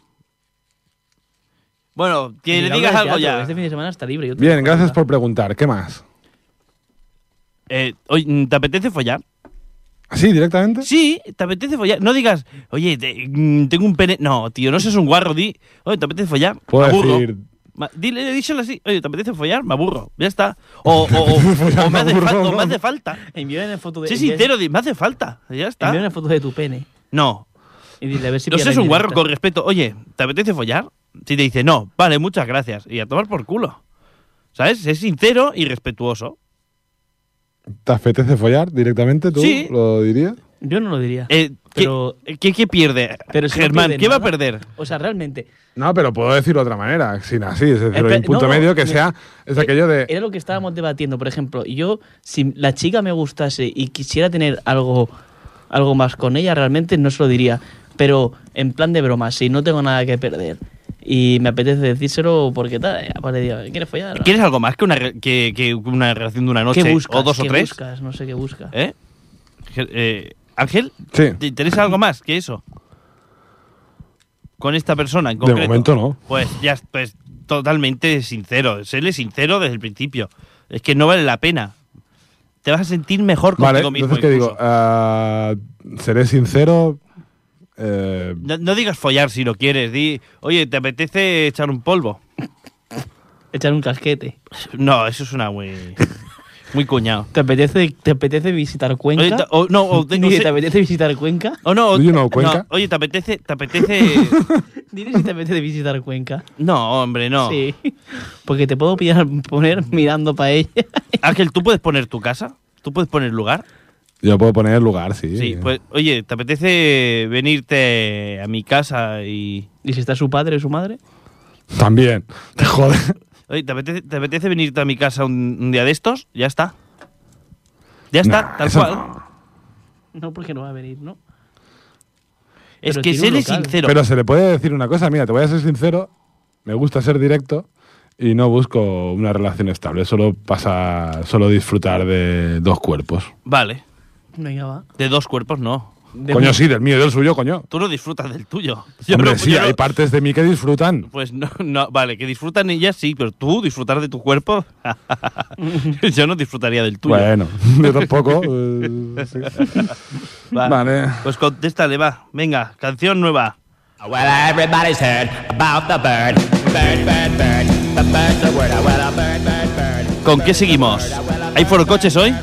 Bueno, que Y le habla digas de algo teatro, ya. Este fin de semana está libre. yo te Bien, lo gracias puedo por preguntar. ¿Qué más? Eh, oye, ¿te apetece follar? ¿Así, directamente? Sí, te apetece follar. No digas, oye, te- mm, tengo un pene. No, tío, no seas un guarro. Di, oye, ¿te apetece follar? Puedo Me aburro. decir... Ma- Dile, díselo así. Oye, ¿te apetece follar? Me aburro. Ya está. O, o, o, Follar, o me, me hace aburro, fal- o ¿no? me hace falta. Envíame una foto de... Sé envíame- sincero, di, me hace falta. Ya está. Envíame una foto de tu pene. No. Y dile, a ver si No pilla la seas un guarro indirecta. con respeto. Oye, ¿te apetece follar? Si te dice no, vale, muchas gracias. Y a tomar por culo. ¿Sabes? Es sincero y respetuoso. ¿Te apetece follar directamente? ¿Tú Sí. lo dirías? Yo no lo diría. Eh, ¿qué, Pero- ¿qué, qué pierde? Pero si no Germán, pierde ¿qué va a nada. perder? O sea, realmente... No, pero puedo decirlo de otra manera, sin así, es decir, Espe- un punto no, medio que me- sea, es aquello de... Era lo que estábamos debatiendo, por ejemplo. Yo, si la chica me gustase y quisiera tener algo, algo más con ella, realmente no se lo diría. Pero en plan de broma, si no tengo nada que perder y me apetece decírselo porque tal, ya, pues le digo, ¿quieres follar? ¿Quieres algo más que una, re- que, que una relación de una noche ¿Qué buscas? o dos o ¿Qué tres? buscas? No sé qué buscas. ¿Eh? Ge- eh, Ángel, Sí, ¿te interesa algo más que eso? Con esta persona en de concreto. momento no. Pues ya, pues totalmente sincero. Séle sincero desde el principio. Es que no vale la pena. Te vas a sentir mejor Vale, contigo mismo. entonces que digo, incluso. ah, seré sincero, eh, No, no digas follar si lo quieres. Di, oye, ¿te apetece echar un polvo? Echar un casquete. No, eso suena muy, muy cuñado. ¿Te apetece, te apetece visitar Cuenca? Oye, ta- o, no, o, te- no Dile, sé- ¿te apetece visitar Cuenca? o no, o- Do you know no, Cuenca? oye, ¿te apetece, te apetece? Dile si te apetece visitar Cuenca. No, hombre, no. Sí. Porque te puedo pillar, poner mirando para ella. Ángel, ¿tú puedes poner tu casa? ¿Tú puedes poner lugar? yo puedo poner el lugar, sí. Sí, pues, oye, ¿te apetece venirte a mi casa y... ¿Y si está su padre o su madre? También, te jode. Oye, ¿te apetece, te apetece venirte a mi casa un, un día de estos? Ya está. Ya está, Nah, tal eso cual. no. No, porque no va a venir, ¿no? Es Pero que tiene un séle local. sincero. Pero se le puede decir una cosa, mira, te voy a ser sincero, me gusta ser directo y no busco una relación estable, solo pasa, solo disfrutar de dos cuerpos. Vale, Venga, va. de dos cuerpos no. De Coño, sí, del mío y del suyo, coño. Tú no disfrutas del tuyo. Hombre, no- sí, yo hay no- partes de mí que disfrutan. Pues no, no, vale, que disfrutan ellas sí, pero tú disfrutar de tu cuerpo, yo no disfrutaría del tuyo. Bueno, yo tampoco. eh, sí. Va. Vale. Pues contéstale, va. Venga, canción nueva. Well, everybody's heard about the bird. Bird, bird, bird. The bird's the word. Well, a bird, bird, bird. ¿Con qué seguimos? ¿Hay forocoches hoy?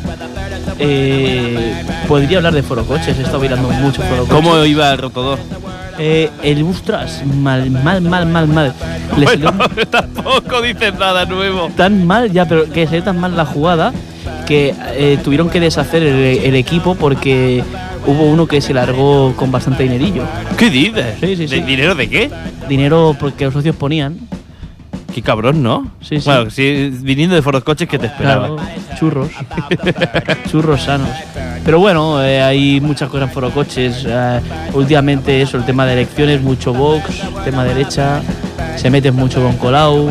Eh, podría hablar de forocoches, he estado mirando mucho forocoches. ¿Cómo iba el rotodor? Eh, el Ustras, mal, mal, mal, mal, mal. Le Bueno, salió tampoco dices nada nuevo. tan mal, ya, pero que salió tan mal la jugada que eh, tuvieron que deshacer el, el equipo porque hubo uno que se largó con bastante dinerillo. ¿Qué dices? Sí, sí, sí. ¿De dinero de qué? Dinero porque los socios ponían. Qué cabrón, ¿no? Sí, sí. Bueno, si viniendo de forocoches, ¿qué te esperaba? Claro, churros. Churros sanos. Pero bueno, eh, hay muchas cosas en forocoches. Eh, últimamente eso, el tema de elecciones, mucho Vox, tema derecha, se meten mucho con Colau.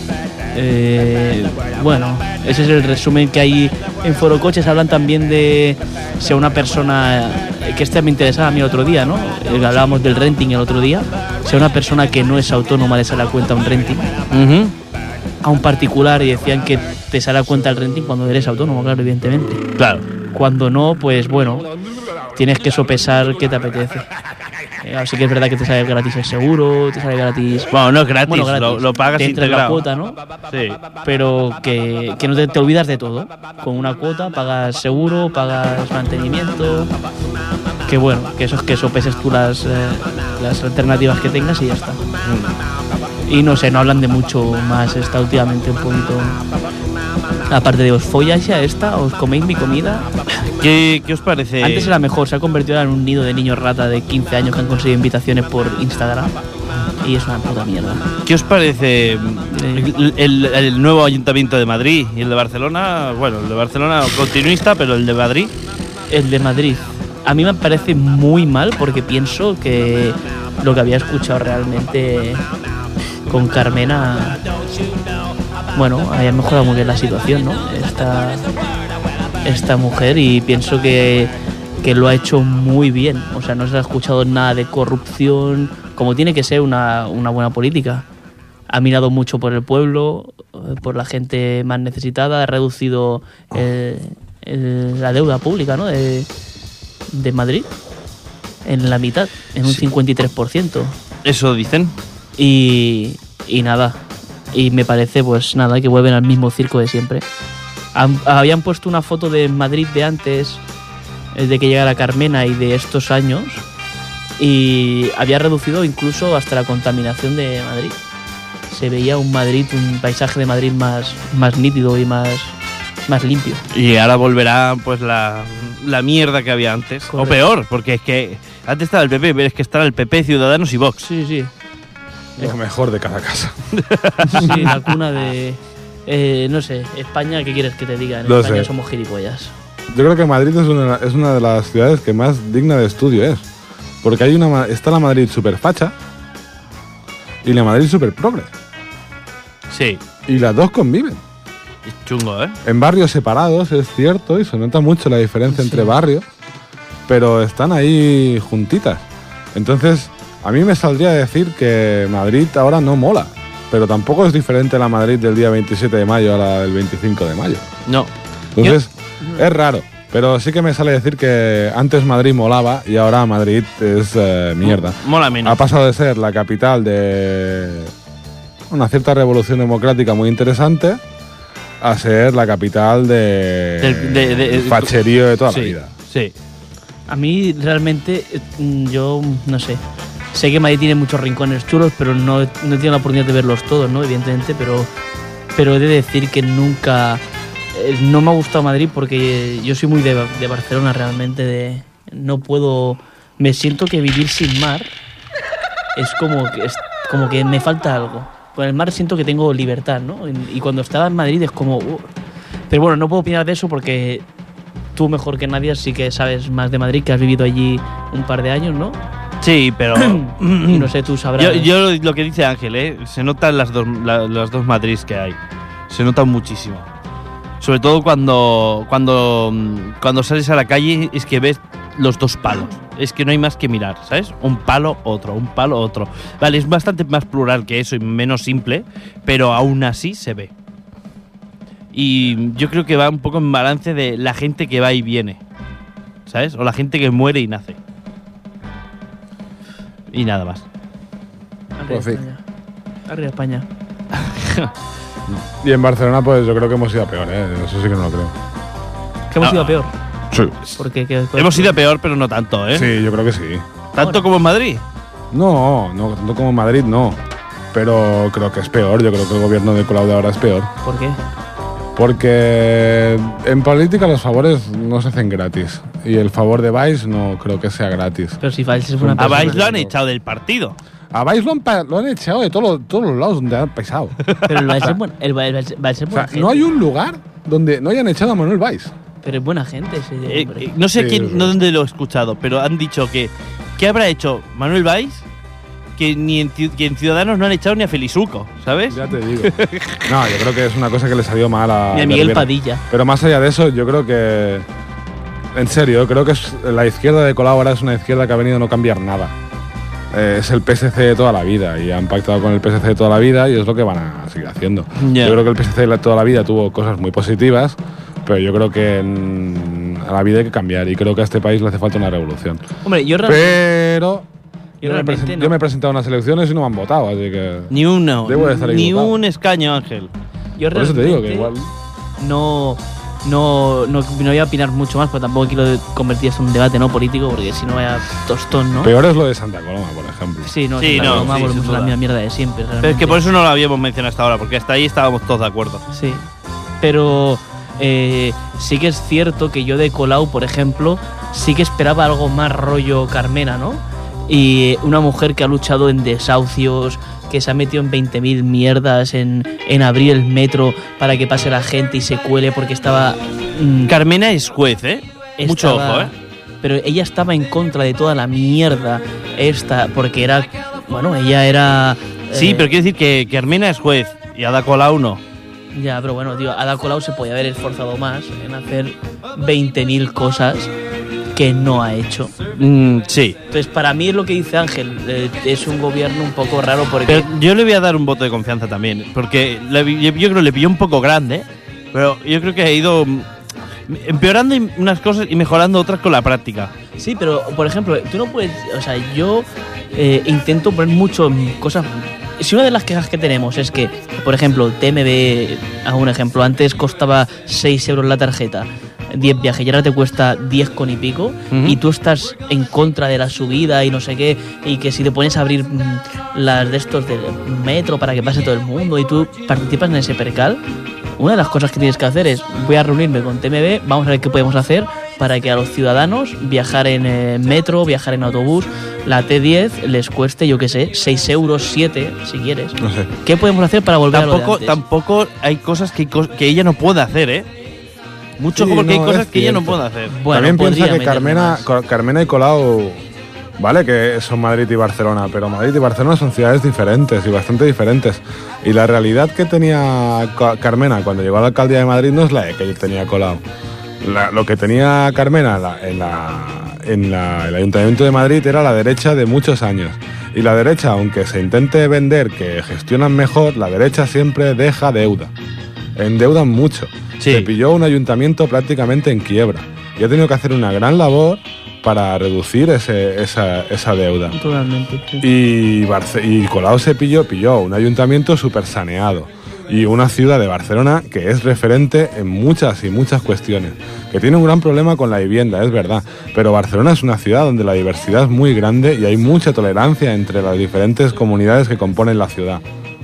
Eh, bueno, ese es el resumen que hay en forocoches. Hablan también de si a una persona, eh, que este me interesaba a mí el otro día, ¿no? Eh, hablábamos del renting el otro día. Si a una persona que no es autónoma le sale a cuenta un renting, Ujú. a un particular, y decían que te sale a cuenta el renting cuando eres autónomo, claro, evidentemente. Claro. Cuando no, pues bueno, tienes que sopesar qué te apetece. Eh, así que es verdad que te sale gratis el seguro, te sale gratis... Bueno, no es gratis, Bueno, gratis. Lo, lo pagas Te entra en la integrado. cuota, ¿no? Sí. Pero que, que no te, te olvidas de todo. Con una cuota pagas seguro, pagas mantenimiento... Que bueno, que eso es que sopeses tú las, eh, las alternativas que tengas y ya está. Y no sé, no hablan de mucho más, está últimamente un poquito... Aparte de os folláis ya esta, os coméis mi comida. ¿Qué, qué os parece? Antes era mejor, se ha convertido en un nido de niños rata de quince años que han conseguido invitaciones por Instagram. Y es una puta mierda. ¿Qué os parece el, el- el nuevo Ayuntamiento de Madrid y el de Barcelona? Bueno, el de Barcelona continuista, pero el de Madrid. El de Madrid. A mí me parece muy mal porque pienso que lo que había escuchado realmente con Carmena, bueno, había mejorado muy bien la situación, ¿no? Esta, esta mujer, y pienso que, que lo ha hecho muy bien. O sea, no se ha escuchado nada de corrupción, como tiene que ser una, una buena política. Ha mirado mucho por el pueblo, por la gente más necesitada, ha reducido el, el, la deuda pública, ¿no? de, de Madrid en la mitad, en un sí. cincuenta y tres por ciento. Eso dicen. Y, y nada, y me parece pues nada, que vuelven al mismo circo de siempre. Han, habían puesto una foto de Madrid de antes, de que llegara Carmena, y de estos años, y había reducido incluso hasta la contaminación de Madrid. Se veía un Madrid, un paisaje de Madrid más, más nítido y más, más limpio. Y ahora volverá pues la, la mierda que había antes. Correcto. O peor, porque es que antes estaba el P P, pero es que estaba el P P, Ciudadanos y Vox. Sí, sí. Lo mejor de cada casa. Sí, la cuna de... Eh, no sé, España, ¿qué quieres que te diga? En no España sé. Somos gilipollas. Yo creo que Madrid es una, es una de las ciudades que más digna de estudio es. Porque hay una, está la Madrid super facha y la Madrid super progre. Sí. Y las dos conviven. Es chungo, ¿eh? En barrios separados, es cierto, y se nota mucho la diferencia sí. entre barrios, pero están ahí juntitas. Entonces, a mí me saldría decir que Madrid ahora no mola, pero tampoco es diferente la Madrid del día veintisiete de mayo a la del veinticinco de mayo. No. Entonces, Yo... es raro. Pero sí que me sale decir que antes Madrid molaba y ahora Madrid es eh, mierda. Mola menos. Ha pasado de ser la capital de una cierta revolución democrática muy interesante a ser la capital de, Del, de, de, de facherío de toda sí, la vida. Sí. A mí realmente, yo no sé, sé que Madrid tiene muchos rincones chulos, pero no, no he tenido la oportunidad de verlos todos, ¿no? Evidentemente, pero, pero he de decir que nunca... No me ha gustado Madrid porque yo soy muy de, de Barcelona realmente, de no puedo... Me siento que vivir sin mar es como que, es como que me falta algo. Con el mar siento que tengo libertad, ¿no? Y cuando estaba en Madrid es como... Uh. Pero bueno, no puedo opinar de eso porque tú mejor que nadie sí que sabes más de Madrid, que has vivido allí un par de años, ¿no? Sí, pero... y no sé, tú sabrás... Yo, yo lo que dice Ángel, ¿eh? Se notan las dos, la, las dos Madrids que hay. Se notan muchísimo. Sobre todo cuando, cuando, cuando sales a la calle es que ves los dos palos. Es que no hay más que mirar, ¿sabes? Un palo, otro, un palo, otro. Vale, es bastante más plural que eso y menos simple, pero aún así se ve. Y yo creo que va un poco en balance de la gente que va y viene, ¿sabes? O la gente que muere y nace. Y nada más. Arriba Pues sí. España. Arriba España. Y en Barcelona, pues yo creo que hemos ido a peor, ¿eh? Eso sí que no lo creo. ¿Que hemos Ah. ido a peor? Sí. Porque, ¿qué- cuál- Hemos ido a peor, pero no tanto, ¿eh? Sí, yo creo que sí. ¿Tanto como en Madrid? No, no, no como Madrid, no. Pero creo que es peor. Yo creo que el gobierno de Colau de ahora es peor. ¿Por qué? Porque en política los favores no se hacen gratis. Y el favor de Valls no creo que sea gratis. Pero si Valls es una A persona... Valls lo han echado del partido. A Valls lo han, pa- lo han echado de todo lo- todos los lados donde han pisado. Pero el Valls es buena, el Valls, Valls es O buena sea, gente. no hay un lugar donde no hayan echado a Manuel Valls. Pero es buena gente ese Eh, hombre. eh, no sé Sí, quién, eso no es. dónde lo he escuchado, pero han dicho que ¿qué habrá hecho Manuel Valls? Que ni en, Ci- que en Ciudadanos no han echado ni a Felizuco, ¿sabes? Ya te digo. No, yo creo que es una cosa que le salió mal a, Y a de Miguel Rivera. Padilla. Pero más allá de eso, yo creo que... En serio, creo que es, la izquierda de Colau ahora es una izquierda que ha venido a no cambiar nada. Eh, es el P S C de toda la vida y han pactado con el P S C de toda la vida y es lo que van a seguir haciendo. Ya. Yo creo que el P S C de toda la vida tuvo cosas muy positivas, pero yo creo que en- a la vida hay que cambiar y creo que a este país le hace falta una revolución. Hombre, yo realmente... Pero... Yo Yo, me, realmente presen- no. yo me he presentado a unas elecciones y no me han votado, así que... Ni uno, Debo de estar ni equivocado. un escaño, Ángel. Yo Por eso te digo que realmente igual... No, no, no, no voy a opinar mucho más, pero tampoco quiero convertir esto en un debate no político, porque si no vaya tostón, ¿no? Peor es lo de Santa Coloma, por ejemplo. Sí, no, Sí, sí, no, no, sí, volvemos sin a la duda. misma mierda de siempre. Pero es que realmente. por eso no lo habíamos mencionado hasta ahora, porque hasta ahí estábamos todos de acuerdo. Sí, pero eh, sí que es cierto que yo de Colau, por ejemplo, sí que esperaba algo más rollo Carmena, ¿no? Y una mujer que ha luchado en desahucios, que se ha metido en veinte mil mierdas, en, en abrir el metro para que pase la gente y se cuele porque estaba... mm, Carmena es juez, ¿eh? Mucho estaba- ojo, ¿eh? Pero ella estaba en contra de toda la mierda esta, porque era, bueno, ella era... Sí, eh, pero quiere decir que, que Armena es juez y Ada Colau no. Ya, pero bueno, tío, Ada Colau se podía haber esforzado más en hacer veinte mil cosas que no ha hecho. Mm, sí. Entonces, para mí es lo que dice Ángel, eh, es un gobierno un poco raro porque... Pero yo le voy a dar un voto de confianza también, porque le vi- yo creo que le pilló un poco grande, pero yo creo que ha ido mm, empeorando y- unas cosas y mejorando otras con la práctica. Sí, pero, por ejemplo, tú no puedes... O sea, yo eh, intento poner mucho mm, cosas... Si una de las quejas que tenemos es que, por ejemplo, T M B, hago un ejemplo, antes costaba seis euros la tarjeta, diez viajes, y ahora te cuesta diez con y pico, Ujú. y tú estás en contra de la subida y no sé qué, y que si te pones a abrir mm, las de estos del metro para que pase todo el mundo y tú participas en ese percal, una de las cosas que tienes que hacer es, voy a reunirme con T M B, vamos a ver qué podemos hacer para que a los ciudadanos viajar en eh, metro, viajar en autobús, la T diez les cueste, yo qué sé, seis euros, siete, si quieres. No sé. ¿Qué podemos hacer para volver a lo de Tampoco, antes? tampoco hay cosas que, cos- que ella no puede hacer, ¿eh? Mucho Sí, ojo porque no, hay cosas es que ella no cierto. puede hacer. Bueno, También piensa podría que meterle Carmena, más. Co- Carmena y Colau, vale que son Madrid y Barcelona, pero Madrid y Barcelona son ciudades diferentes y bastante diferentes. Y la realidad que tenía Co- Carmena cuando llegó a la alcaldía de Madrid no es la que tenía Colau. La- lo que tenía Carmena en, la- en la- en la- el Ayuntamiento de Madrid era la derecha de muchos años. Y la derecha, aunque se intente vender que gestionan mejor, la derecha siempre deja deuda. Endeudan mucho. Sí. Se pilló un ayuntamiento prácticamente en quiebra. Y ha tenido que hacer una gran labor para reducir ese- esa, esa deuda. Totalmente. sí. Y, Barce- y Colau se pilló, pilló un ayuntamiento súper saneado. Y una ciudad de Barcelona que es referente en muchas y muchas cuestiones. Que tiene un gran problema con la vivienda, es verdad. Pero Barcelona es una ciudad donde la diversidad es muy grande y hay mucha tolerancia entre las diferentes comunidades que componen la ciudad.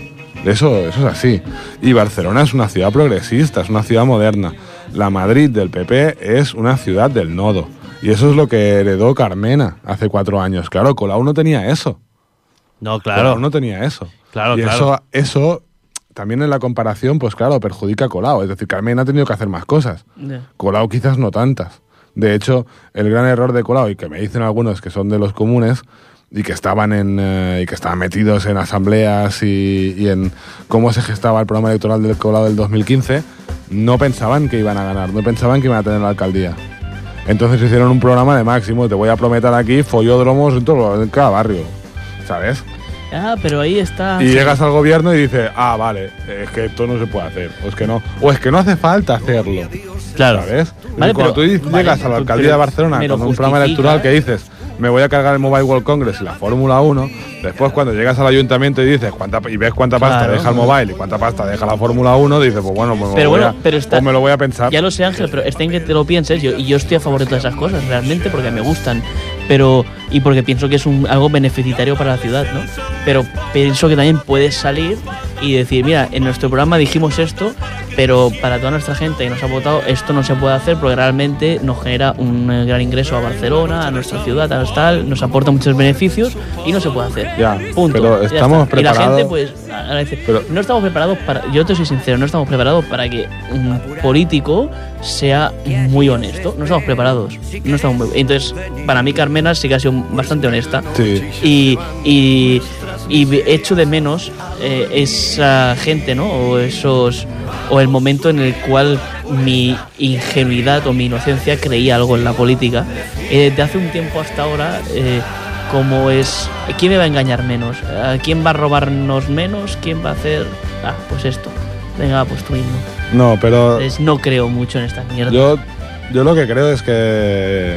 Eso, eso es así. Y Barcelona es una ciudad progresista, es una ciudad moderna. La Madrid del P P es una ciudad del nodo. Y eso es lo que heredó Carmena hace cuatro años. Claro, Colau no tenía eso. No, Colau claro. no tenía eso. Claro, y claro. eso, eso también en la comparación, pues claro, perjudica a Colau. Es decir, Carmena ha tenido que hacer más cosas. Ya. Colau quizás no tantas. De hecho, el gran error de Colau, y que me dicen algunos que son de los comunes, y que estaban en eh, y que estaban metidos en asambleas y, y en cómo se gestaba el programa electoral del Colau del dos mil quince, no pensaban que iban a ganar, no pensaban que iban a tener la alcaldía. Entonces hicieron un programa de máximo, te voy a prometer aquí follódromos en, todo, en cada barrio, ¿sabes? Ah, pero ahí está... Y llegas al gobierno y dices, ah, vale, es que esto no se puede hacer, o es que no, o es que no hace falta hacerlo, Claro. ¿sabes? Vale, Cuando pero- tú vale, llegas a la pero- alcaldía de Barcelona me lo con un programa justifica, electoral ¿eh? que dices, me voy a cargar el Mobile World Congress y la Fórmula uno, después cuando llegas al ayuntamiento y dices cuánta y ves cuánta pasta Claro. deja el Mobile y cuánta pasta deja la Fórmula uno, dices, pues bueno, pues me, Pero lo, voy bueno, a, pero está- pues me lo voy a pensar. Ya lo sé, Ángel, pero está en que te lo pienses. Yo, y yo estoy a favor de todas esas cosas, realmente, porque me gustan. Pero, y porque pienso que es un, algo beneficitario para la ciudad, ¿no? Pero pienso que también puedes salir y decir, mira, en nuestro programa dijimos esto, pero para toda nuestra gente que nos ha votado, esto no se puede hacer porque realmente nos genera un eh, gran ingreso a Barcelona, a nuestra ciudad, a tal, nos aporta muchos beneficios y no se puede hacer. Ya, Punto. pero Ya estamos está. Y la preparados- gente, pues, ahora dice, Pero- no estamos preparados para. Yo te soy sincero, no estamos preparados para que un político sea muy honesto. No estamos preparados. No estamos muy- Entonces, para mí, Carmena sí que ha sido bastante honesta. Sí. Y, y, y echo de menos eh, esa gente, ¿no? O esos. O el momento en el cual mi ingenuidad o mi inocencia creía algo en la política. Eh, de hace un tiempo hasta ahora. Eh, como es, ¿quién me va a engañar menos? ¿A quién va a robarnos menos? ¿Quién va a hacer? Ah, pues esto. Venga, pues tú mismo. No, pero Entonces, no creo mucho en esta mierda. yo, yo lo que creo es que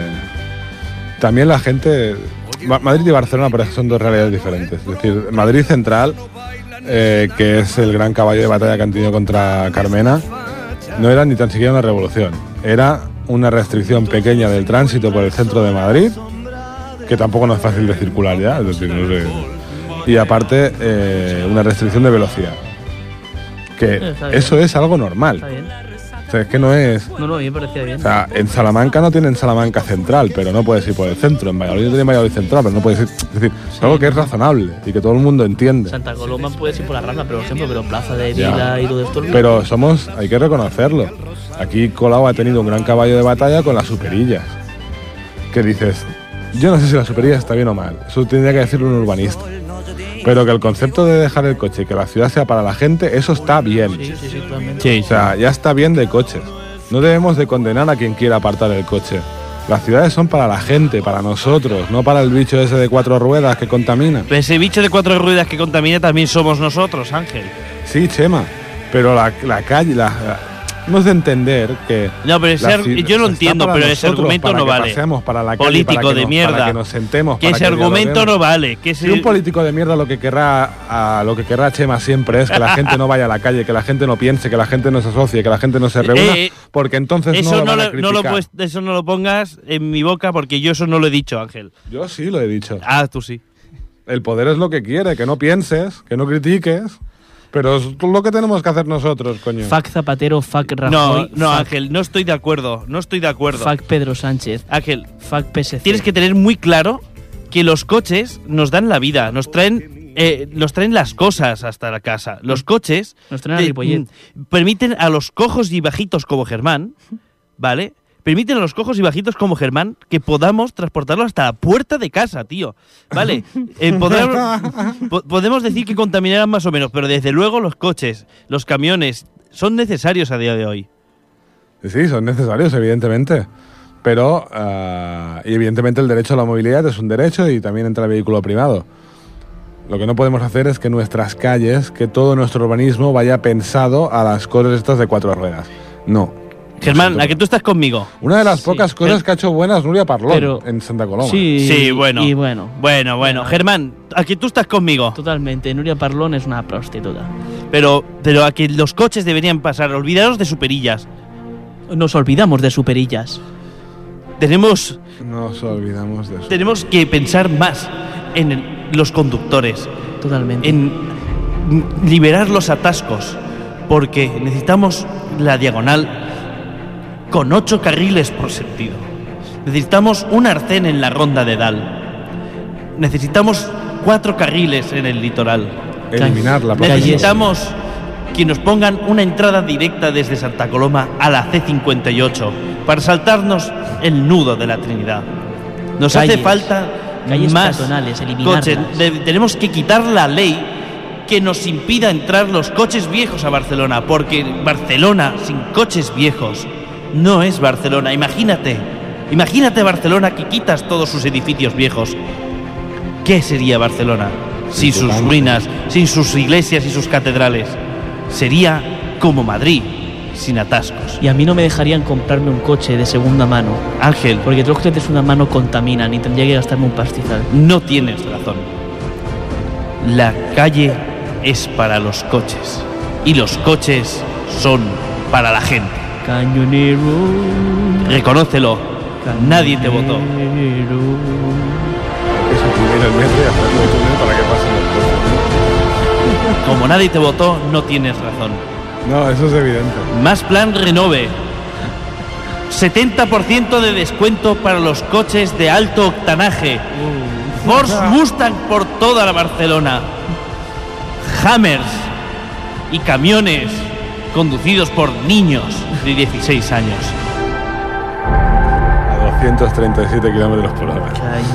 también la gente... Ma- Madrid y Barcelona, por ejemplo, son dos realidades diferentes. Es decir, Madrid Central, eh, que es el gran caballo de batalla que han tenido contra Carmena, no era ni tan siquiera una revolución. Era una restricción pequeña del tránsito por el centro de Madrid, que tampoco no es fácil de circular ya, es decir, no sé. Y aparte, eh, una restricción de velocidad. Que Está bien. eso es algo normal. Está bien. O sea, es que no es... No, no, a mí me parecía bien. O sea, en Salamanca no tienen Salamanca Central, pero no puedes ir por el centro. En Valladolid no tienen Valladolid Central, pero no puedes ir... Es decir, es algo que es razonable y que todo el mundo entiende. Santa Coloma puedes ir por la Rambla, pero, por ejemplo, pero Plaza de Ya. Vila y todo esto... Pero somos... Hay que reconocerlo. Aquí Colau ha tenido un gran caballo de batalla con las superillas. Que dices... Yo no sé si la superilla está bien o mal. Eso tendría que decirlo un urbanista. Pero que el concepto de dejar el coche y que la ciudad sea para la gente, eso está bien. Sí, sí, sí, totalmente. Sí, O sea, ya está bien de coches. No debemos de condenar a quien quiera apartar el coche. Las ciudades son para la gente, para nosotros, no para el bicho ese de cuatro ruedas que contamina. Ese bicho de cuatro ruedas que contamina también somos nosotros, Ángel. Sí, Chema, pero la, la calle... La, la- hemos de entender que... No, pero ese la ar- ci- yo lo está entiendo, para pero ese nosotros, argumento para no que vale. paseemos para la calle, Político para que de nos- mierda. Para que nos sentemos, Que para ese que argumento dialoguemos. no vale. Que ese... Si un político de mierda lo que querrá a lo que querrá Chema siempre es que la gente no vaya a la calle, que la gente no piense, que la gente no se asocie, que la gente no se reúna, Eh, porque entonces Eso no lo no, van a lo, no lo criticar. pues- eso no lo pongas en mi boca porque yo eso no lo he dicho, Ángel. Yo sí lo he dicho. Ah, tú sí. El poder es lo que quiere, que no pienses, que no critiques, pero es lo que tenemos que hacer nosotros, coño. Fuck Zapatero, fuck No, Rajoy, no, fuck, Ángel, no estoy de acuerdo. No estoy de acuerdo. fuck Pedro Sánchez, Ángel, fuck P S C. tienes que tener muy claro que los coches nos dan la vida, nos traen, eh, nos traen las cosas hasta la casa. Los coches Nos traen a te- Ripollet. mm, permiten a los cojos y bajitos como Germán, ¿vale? Permiten a los cojos y bajitos como Germán que podamos transportarlo hasta la puerta de casa, tío. ¿Vale? Eh, podrá- po- podemos decir que contaminarán más o menos, pero desde luego los coches, los camiones, son necesarios a día de hoy. Sí, son necesarios, evidentemente. Pero, ah, y evidentemente el derecho a la movilidad es un derecho y también entra el vehículo privado. Lo que no podemos hacer es que nuestras calles, que todo nuestro urbanismo vaya pensado a las cosas estas de cuatro ruedas. No. Germán, ¿a que tú estás conmigo? Una de las Sí, pocas cosas pero- que ha hecho buenas Nuria Parlón pero- en Santa Coloma. Sí, Sí, bueno. Y bueno, Bueno, bueno. Germán, ¿a que tú estás conmigo? totalmente. Nuria Parlón es una prostituta. Pero, pero a que los coches deberían pasar. Olvidaros de superillas. Nos olvidamos de superillas. Tenemos, Nos olvidamos de eso. tenemos que pensar más en el- los conductores, Totalmente. en liberar los atascos, porque necesitamos la diagonal con ocho carriles por sentido. Necesitamos un arcén en la ronda de Dal. Necesitamos cuatro carriles en el litoral. Eliminar la Calles. Necesitamos que nos pongan una entrada directa desde Santa Coloma a la C cincuenta y ocho para saltarnos el nudo de la Trinidad. Nos Calles. hace falta Calles más peatonales, eliminarlas. coches. De- tenemos que quitar la ley que nos impida entrar los coches viejos a Barcelona, porque Barcelona sin coches viejos no es Barcelona. Imagínate, imagínate Barcelona que quitas todos sus edificios viejos. ¿Qué sería Barcelona sin sus Totalmente. ruinas, sin sus iglesias y sus catedrales? Sería como Madrid, sin atascos. Y a mí no me dejarían comprarme un coche de segunda mano, Ángel, porque todos los coches de segunda mano contaminan y tendría que gastarme un pastizal. no tienes razón. La calle es para los coches y los coches son para la gente. Cañonero. Reconócelo. Nadie te votó. Cañonero. Que suprimir el metro y hacerlo de túnel para que pasen los coches. Como nadie te votó, no tienes razón. No, eso es evidente. Más plan Renove. setenta por ciento de descuento para los coches de alto octanaje. Ford Mustang por toda la Barcelona. Hammers y camiones conducidos por niños de dieciséis años. A doscientos treinta y siete kilómetros por hora.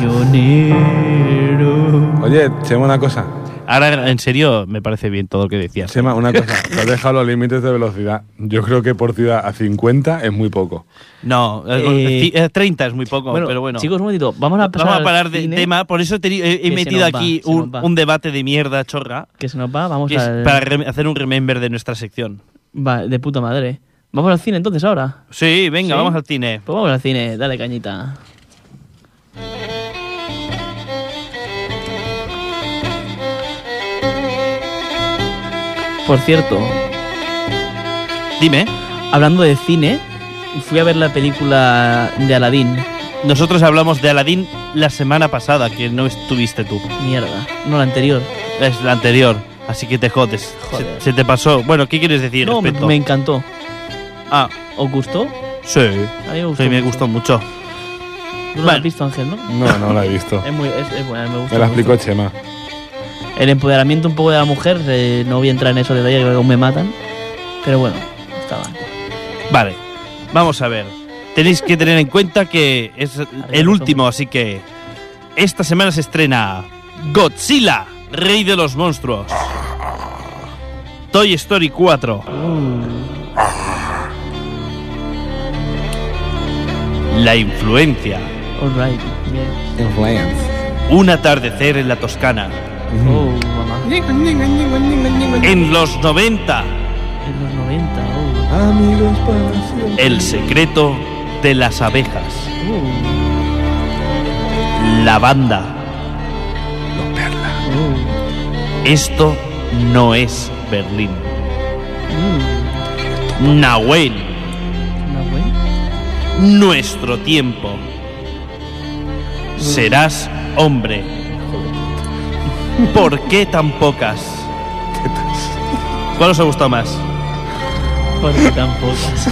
Cañonero. Oye, Chema, una cosa. Ahora, en serio, me parece bien todo lo que decías. Chema, una cosa. Te has dejado los límites de velocidad. Yo creo que por ciudad a cincuenta es muy poco. No, Eh, eh, ci- eh, treinta es muy poco, Bueno, pero bueno. chicos, un momentito. Vamos a pasar Vamos a parar al de cine, tema, por eso te- he, he que se metido nos va, aquí se un, nos va. un debate de mierda chorra, que se nos va. Vamos que es al... para re- hacer un remember de nuestra sección. Va, de puta madre. Vamos al cine entonces ahora. Sí, venga, ¿Sí? vamos al cine. Pues vamos al cine. Dale cañita. Por cierto, Dime, hablando de cine, fui a ver la película de Aladdin. nosotros hablamos de Aladdin la semana pasada, que no estuviste tú. Mierda, no la anterior. Es la anterior, así que te jodes. Joder. Se, se te pasó. Bueno, ¿qué quieres decir No, me, respecto? me encantó. Ah, ¿Os gustó? sí. A mí me gustó Sí, me mucho. gustó mucho. ¿Tú lo Vale. has visto, Ángel, no? No, no la he visto. Es muy es, es buena, me gusta. Me la mucho. explicó Chema. El empoderamiento un poco de la mujer, eh, no voy a entrar en esos detalles, creo que aún me matan. Pero bueno, estaba. Vale, vamos a ver. Tenéis que tener en cuenta que es el último, así que esta semana se estrena Godzilla, Rey de los Monstruos. Toy Story cuatro. La influencia. Alright, yes. Influence. Un atardecer en la Toscana. Oh, mamá. En los noventa. En los noventa, oh. Amigos para siempre. El secreto de las abejas. Uh, La banda. uh, Esto no es Berlín. uh. Nahuel. Una buena. Nuestro tiempo. Serás hombre. ¿Por qué tan pocas? ¿Cuál os ha gustado más? ¿Por qué tan pocas?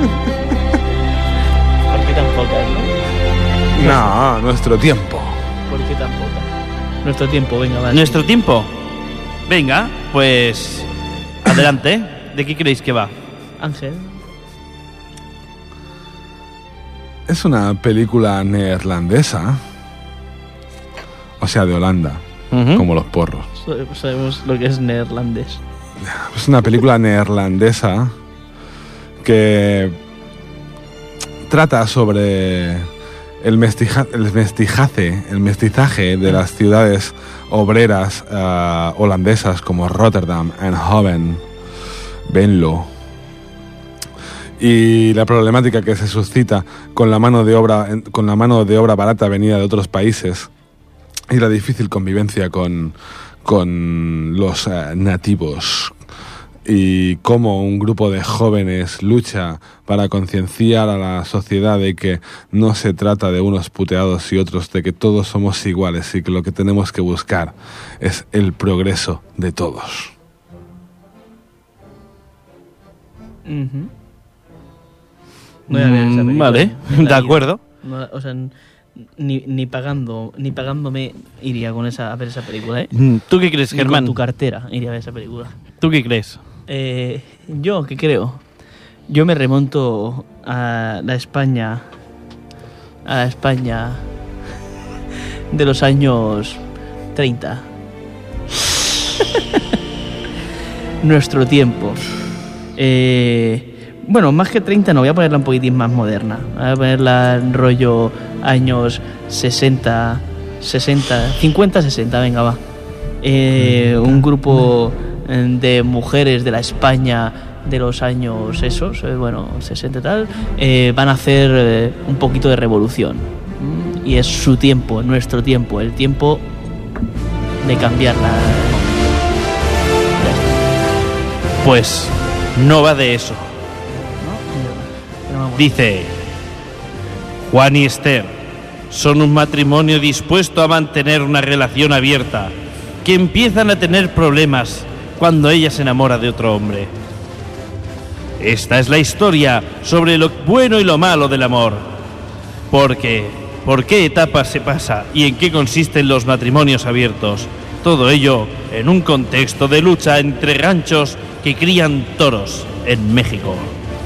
¿Por qué tan pocas, no? No, nuestro tiempo. ¿Por qué tan pocas? Nuestro tiempo, venga, vale. ¿Nuestro tiempo? Venga, pues adelante. ¿De qué creéis que va? Ángel. Es una película neerlandesa. O sea, de Holanda. Ujú. Como los porros. So- Sabemos lo que es neerlandés. Es una película neerlandesa que trata sobre el, mestija- el mestizaje, el mestizaje de las ciudades obreras uh, holandesas como Rotterdam, Eindhoven, Venlo, y la problemática que se suscita con la mano de obra con la mano de obra barata venida de otros países y la difícil convivencia con con los uh, nativos, y cómo un grupo de jóvenes lucha para concienciar a la sociedad de que no se trata de unos puteados y otros, de que todos somos iguales y que lo que tenemos que buscar es el progreso de todos. Ujú. No voy a ver esa Mm, película. vale, En la de vida. acuerdo. No, o sea, n- ni, ni pagando, ni pagándome iría con esa, a ver esa película, ¿eh? Mm, ¿Tú qué crees, Ni con Germán? tu cartera iría a ver esa película. ¿Tú qué crees? Eh, yo, ¿qué creo? Yo me remonto a la España, a la España de los años treinta. Nuestro tiempo. Eh, bueno, más que treinta no, voy a ponerla un poquitín más moderna. Voy a ponerla en rollo años sesenta, sesenta, cincuenta, sesenta, venga, va. Eh, un grupo eh, de mujeres de la España de los años esos, eh, bueno, sesenta y tal, eh, van a hacer eh, un poquito de revolución. Mm, Y es su tiempo, nuestro tiempo, el tiempo de cambiar la... Ya está. Pues no va de eso. ¿No? Pero vamos. Dice, Juan y Esther son un matrimonio dispuesto a mantener una relación abierta, que empiezan a tener problemas cuando ella se enamora de otro hombre. Esta es la historia sobre lo bueno y lo malo del amor. Porque, ¿por qué etapas se pasa y en qué consisten los matrimonios abiertos? Todo ello en un contexto de lucha entre ranchos que crían toros en México.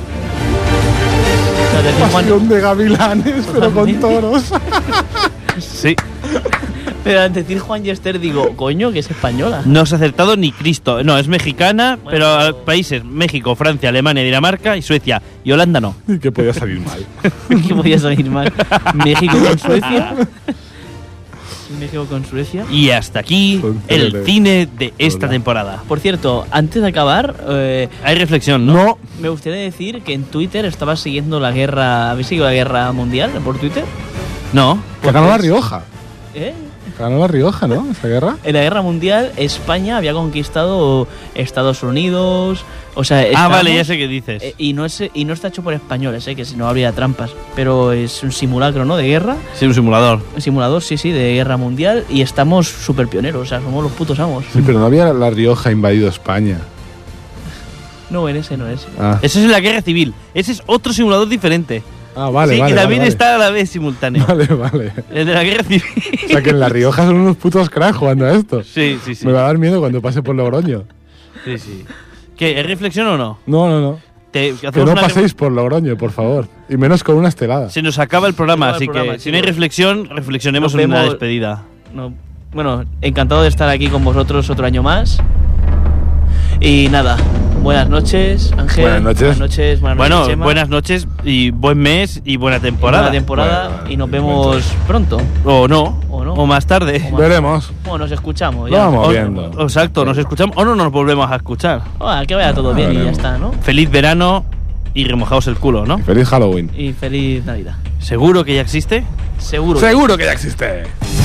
O sea, decir, Juan- de gavilanes, pero con toros. Sí. pero al decir Juan y Esther digo, coño, que es española. No se ha acertado ni Cristo. No, es mexicana, Bueno, pero pero- países México, Francia, Alemania, Dinamarca y Suecia. Y Holanda no. Y que podía salir mal. Que podía salir mal. México con Suecia. México con Suecia. Y hasta aquí Con el Cele. cine de esta Hola. temporada. Por cierto, antes de acabar, eh, Hay reflexión, ¿no? me gustaría decir que en Twitter estaba siguiendo la guerra. ¿Habéis seguido la guerra mundial por Twitter? No. Que ganó la Rioja. ¿Eh? Ganó la Rioja, ¿no? Esa guerra. En la guerra mundial, España había conquistado Estados Unidos. O sea, Ah, estábamos- vale, ya sé qué dices. eh, y, no es, y no está hecho por españoles, eh, que si no habría trampas. Pero es un simulacro, ¿no? De guerra. Sí, un simulador. Un simulador, sí, sí, de guerra mundial. Y estamos súper pioneros, o sea, somos los putos amos. Sí, pero no había la Rioja invadido España. No, en ese no es. Ah, Eso es en la guerra civil. Ese es otro simulador diferente. ah vale, sí, vale. que también vale, está a la vez simultáneo. Vale, vale. El de la guerra civil. O sea que en La Rioja son unos putos cracks jugando a esto. Sí, sí, sí. Me va a dar miedo cuando pase por Logroño. Sí, sí. ¿Qué? ¿Es reflexión o no? No, no, no. Te- Que hacemos no una- paséis por Logroño, por favor. Y menos con una estelada. Se nos acaba el programa, Se acaba así el programa, que si no hay chicos. reflexión, reflexionemos Nos en una vemos- despedida. No, bueno, encantado de estar aquí con vosotros otro año más. Y nada, buenas noches, Ángel. Buenas noches. Buenas noches, buenas Bueno, noches, Chema. buenas noches y buen mes y buena temporada. Buena temporada Bueno, y nos buen vemos pronto. O no, O no. o más tarde. O más- Veremos. Bueno, nos escuchamos Lo ya. vamos O- viendo. Exacto, nos escuchamos o no nos volvemos a escuchar. Ah, que vaya todo bien y ya veremos. está, ¿no? Feliz verano y remojaos el culo, ¿no? Feliz Halloween. Y feliz Navidad. ¿Seguro que ya existe? Seguro. que- Seguro que ya existe.